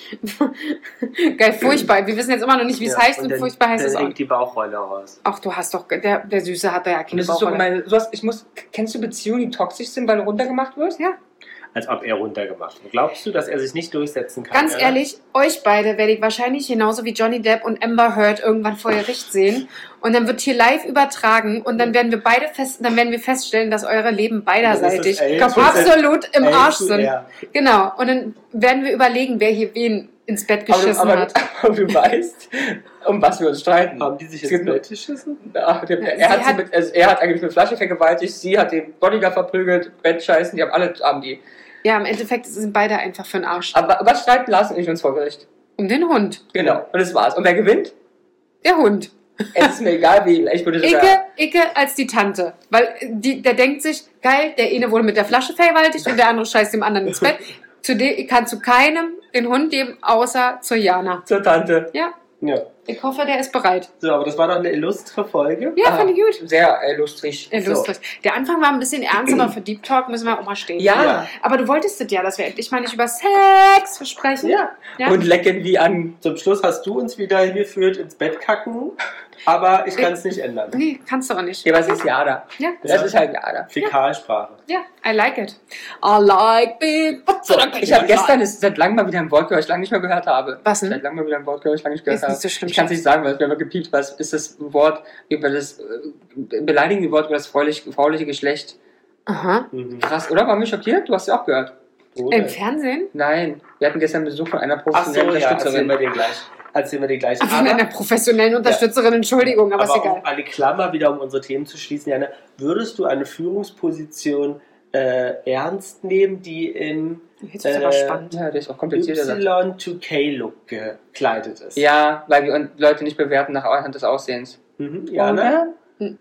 [SPEAKER 1] Geil, furchtbar. Wir wissen jetzt immer noch nicht, wie es
[SPEAKER 4] Ja,
[SPEAKER 1] heißt
[SPEAKER 4] und
[SPEAKER 1] und
[SPEAKER 4] dann-
[SPEAKER 1] furchtbar heißt
[SPEAKER 4] dann
[SPEAKER 1] es auch.
[SPEAKER 4] hängt die Bauchrolle raus.
[SPEAKER 1] Ach, du hast doch, der, der Süße hat da ja
[SPEAKER 2] Und
[SPEAKER 1] keine
[SPEAKER 2] das ist so
[SPEAKER 1] Bauchrolle.
[SPEAKER 2] gemein. Sowas, ich muss, kennst du Beziehungen, die toxisch sind, weil du runtergemacht wirst?
[SPEAKER 1] Ja.
[SPEAKER 4] Als ob er runtergemacht wird. Glaubst du, dass er sich nicht durchsetzen kann?
[SPEAKER 1] Ganz
[SPEAKER 4] ja?
[SPEAKER 1] ehrlich, euch beide werde ich wahrscheinlich genauso wie Johnny Depp und Amber Heard irgendwann vor Gericht sehen. Und dann wird hier live übertragen und dann werden wir beide fest, dann werden wir feststellen, dass eure Leben beiderseitig
[SPEAKER 4] Das ist das L-
[SPEAKER 1] absolut im
[SPEAKER 4] L
[SPEAKER 1] Arsch
[SPEAKER 4] zu
[SPEAKER 1] sind.
[SPEAKER 4] R.
[SPEAKER 1] Genau. Und dann werden wir überlegen, wer hier wen ins Bett
[SPEAKER 2] Aber, du-
[SPEAKER 1] geschissen
[SPEAKER 2] aber,
[SPEAKER 1] hat.
[SPEAKER 2] aber du weißt, um was wir uns streiten.
[SPEAKER 4] Haben die sich
[SPEAKER 2] Es
[SPEAKER 4] jetzt
[SPEAKER 2] gibt nur-
[SPEAKER 4] Bett geschissen?
[SPEAKER 2] Ach, der,
[SPEAKER 1] Sie
[SPEAKER 2] er, hat sie
[SPEAKER 1] hat-
[SPEAKER 2] mit, also er hat eigentlich eine Flasche vergewaltigt, sie hat den Bodyguard verprügelt, Bettscheißen, die haben alle, haben die.
[SPEAKER 1] Ja, im Endeffekt sind beide einfach für den Arsch.
[SPEAKER 2] Aber was streiten Lars und ich uns vor Gericht?
[SPEAKER 1] Um den Hund.
[SPEAKER 2] Genau, und das war's. Und wer gewinnt?
[SPEAKER 1] Der Hund.
[SPEAKER 2] Es ist mir egal, wie, ich würde sogar...
[SPEAKER 1] Icke, Icke als die Tante. Weil die, der denkt sich, geil, der eine wurde mit der Flasche vergewaltigt und der andere scheißt dem anderen ins Bett. Zu dem, ich kann zu keinem den Hund geben, außer zur Jana.
[SPEAKER 2] Zur Tante.
[SPEAKER 1] Ja,
[SPEAKER 4] Ja.
[SPEAKER 1] ich hoffe, der ist bereit.
[SPEAKER 4] So, aber das war doch eine illustre Folge.
[SPEAKER 1] Ja,
[SPEAKER 2] Ah,
[SPEAKER 1] fand ich gut.
[SPEAKER 2] Sehr äh, lustig.
[SPEAKER 1] Ja, lustig. Der Anfang war ein bisschen ernst, aber für Deep Talk müssen wir auch mal stehen.
[SPEAKER 2] Ja.
[SPEAKER 4] Ja.
[SPEAKER 1] Aber du wolltest es ja, dass wir endlich mal nicht über Sex sprechen.
[SPEAKER 4] Ja.
[SPEAKER 1] Ja.
[SPEAKER 2] Und lecken wie an...
[SPEAKER 4] Zum Schluss hast du uns wieder hingeführt ins Bett kacken, aber ich kann es nicht ändern.
[SPEAKER 1] Nee, kannst du auch nicht.
[SPEAKER 2] Ja, was ist Jada?
[SPEAKER 1] Ja,
[SPEAKER 2] Das ist halt Jada.
[SPEAKER 4] Fäkalsprache.
[SPEAKER 1] ja, I like it. I like big butts.
[SPEAKER 2] Ich habe gestern das seit langem mal wieder ein Wort gehört, ich lange nicht mehr gehört habe.
[SPEAKER 1] Was denn?
[SPEAKER 2] Seit langem mal wieder ein Wort gehört, ich lange nicht gehört
[SPEAKER 1] Ist nicht
[SPEAKER 2] habe.
[SPEAKER 1] so schlimm,
[SPEAKER 2] ich kann es
[SPEAKER 1] Schatz.
[SPEAKER 2] nicht sagen, weil es mir immer gepiept. Was ist das Wort über das äh, beleidigende Wort über das frauliche, frauliche Geschlecht?
[SPEAKER 1] Aha.
[SPEAKER 4] Mhm.
[SPEAKER 2] Krass, oder? War mich schockiert? Du hast ja auch gehört.
[SPEAKER 4] Oder?
[SPEAKER 1] Im Fernsehen?
[SPEAKER 2] Nein, wir hatten gestern Besuch von einer
[SPEAKER 4] Ach so,
[SPEAKER 2] professionellen
[SPEAKER 4] ja, erzählen
[SPEAKER 2] Unterstützerin.
[SPEAKER 4] wir dir gleich. Erzählen wir dir gleich.
[SPEAKER 1] Von einer professionellen Unterstützerin, Entschuldigung, aber,
[SPEAKER 4] aber
[SPEAKER 1] ist egal.
[SPEAKER 4] um eine Klammer wieder um unsere Themen zu schließen, Janne, würdest du eine Führungsposition äh, ernst nehmen, die im
[SPEAKER 1] Jetzt ist aber
[SPEAKER 4] äh,
[SPEAKER 1] spannend.
[SPEAKER 2] Ja, der ist auch komplizierter. Satz.
[SPEAKER 4] Y zwei K-Look gekleidet ist?
[SPEAKER 2] Ja, weil wir Leute nicht bewerten nach anhand des Aussehens.
[SPEAKER 4] Mhm, Jana?
[SPEAKER 2] Oder?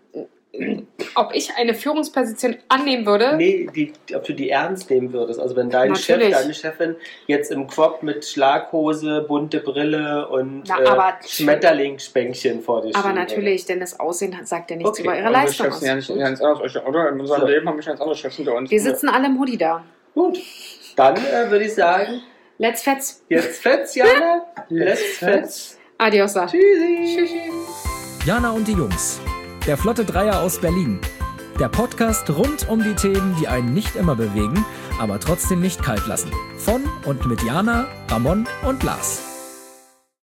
[SPEAKER 1] ob ich eine Führungsposition annehmen würde?
[SPEAKER 4] Nee, die, ob du die ernst nehmen würdest. Also wenn dein
[SPEAKER 1] Natürlich.
[SPEAKER 4] Chef, deine Chefin jetzt im Crop mit Schlaghose, bunte Brille und
[SPEAKER 1] Na,
[SPEAKER 4] äh,
[SPEAKER 1] aber-
[SPEAKER 4] Schmetterlingspänkchen vor dir
[SPEAKER 1] Aber
[SPEAKER 4] stehen
[SPEAKER 1] natürlich, denn das Aussehen sagt ja nichts
[SPEAKER 4] Okay.
[SPEAKER 1] über ihre
[SPEAKER 2] Unsere
[SPEAKER 1] Leistung
[SPEAKER 2] Chefs
[SPEAKER 1] aus.
[SPEAKER 2] sind ja nicht ganz anders, oder? In unserem
[SPEAKER 4] So.
[SPEAKER 2] Leben haben wir schon ganz andere Chefs hinter uns.
[SPEAKER 1] Wir sitzen alle im Hoodie da.
[SPEAKER 4] würde. Gut, dann äh, würde ich sagen,
[SPEAKER 1] Let's fetz.
[SPEAKER 4] jetzt fetz, Jana. Let's fetz.
[SPEAKER 1] Adios. Sa.
[SPEAKER 4] Tschüssi.
[SPEAKER 3] Jana und die Jungs. Der Flotte Dreier aus Berlin. Der Podcast rund um die Themen, die einen nicht immer bewegen, aber trotzdem nicht kalt lassen. Von und mit Jana, Ramon und Lars.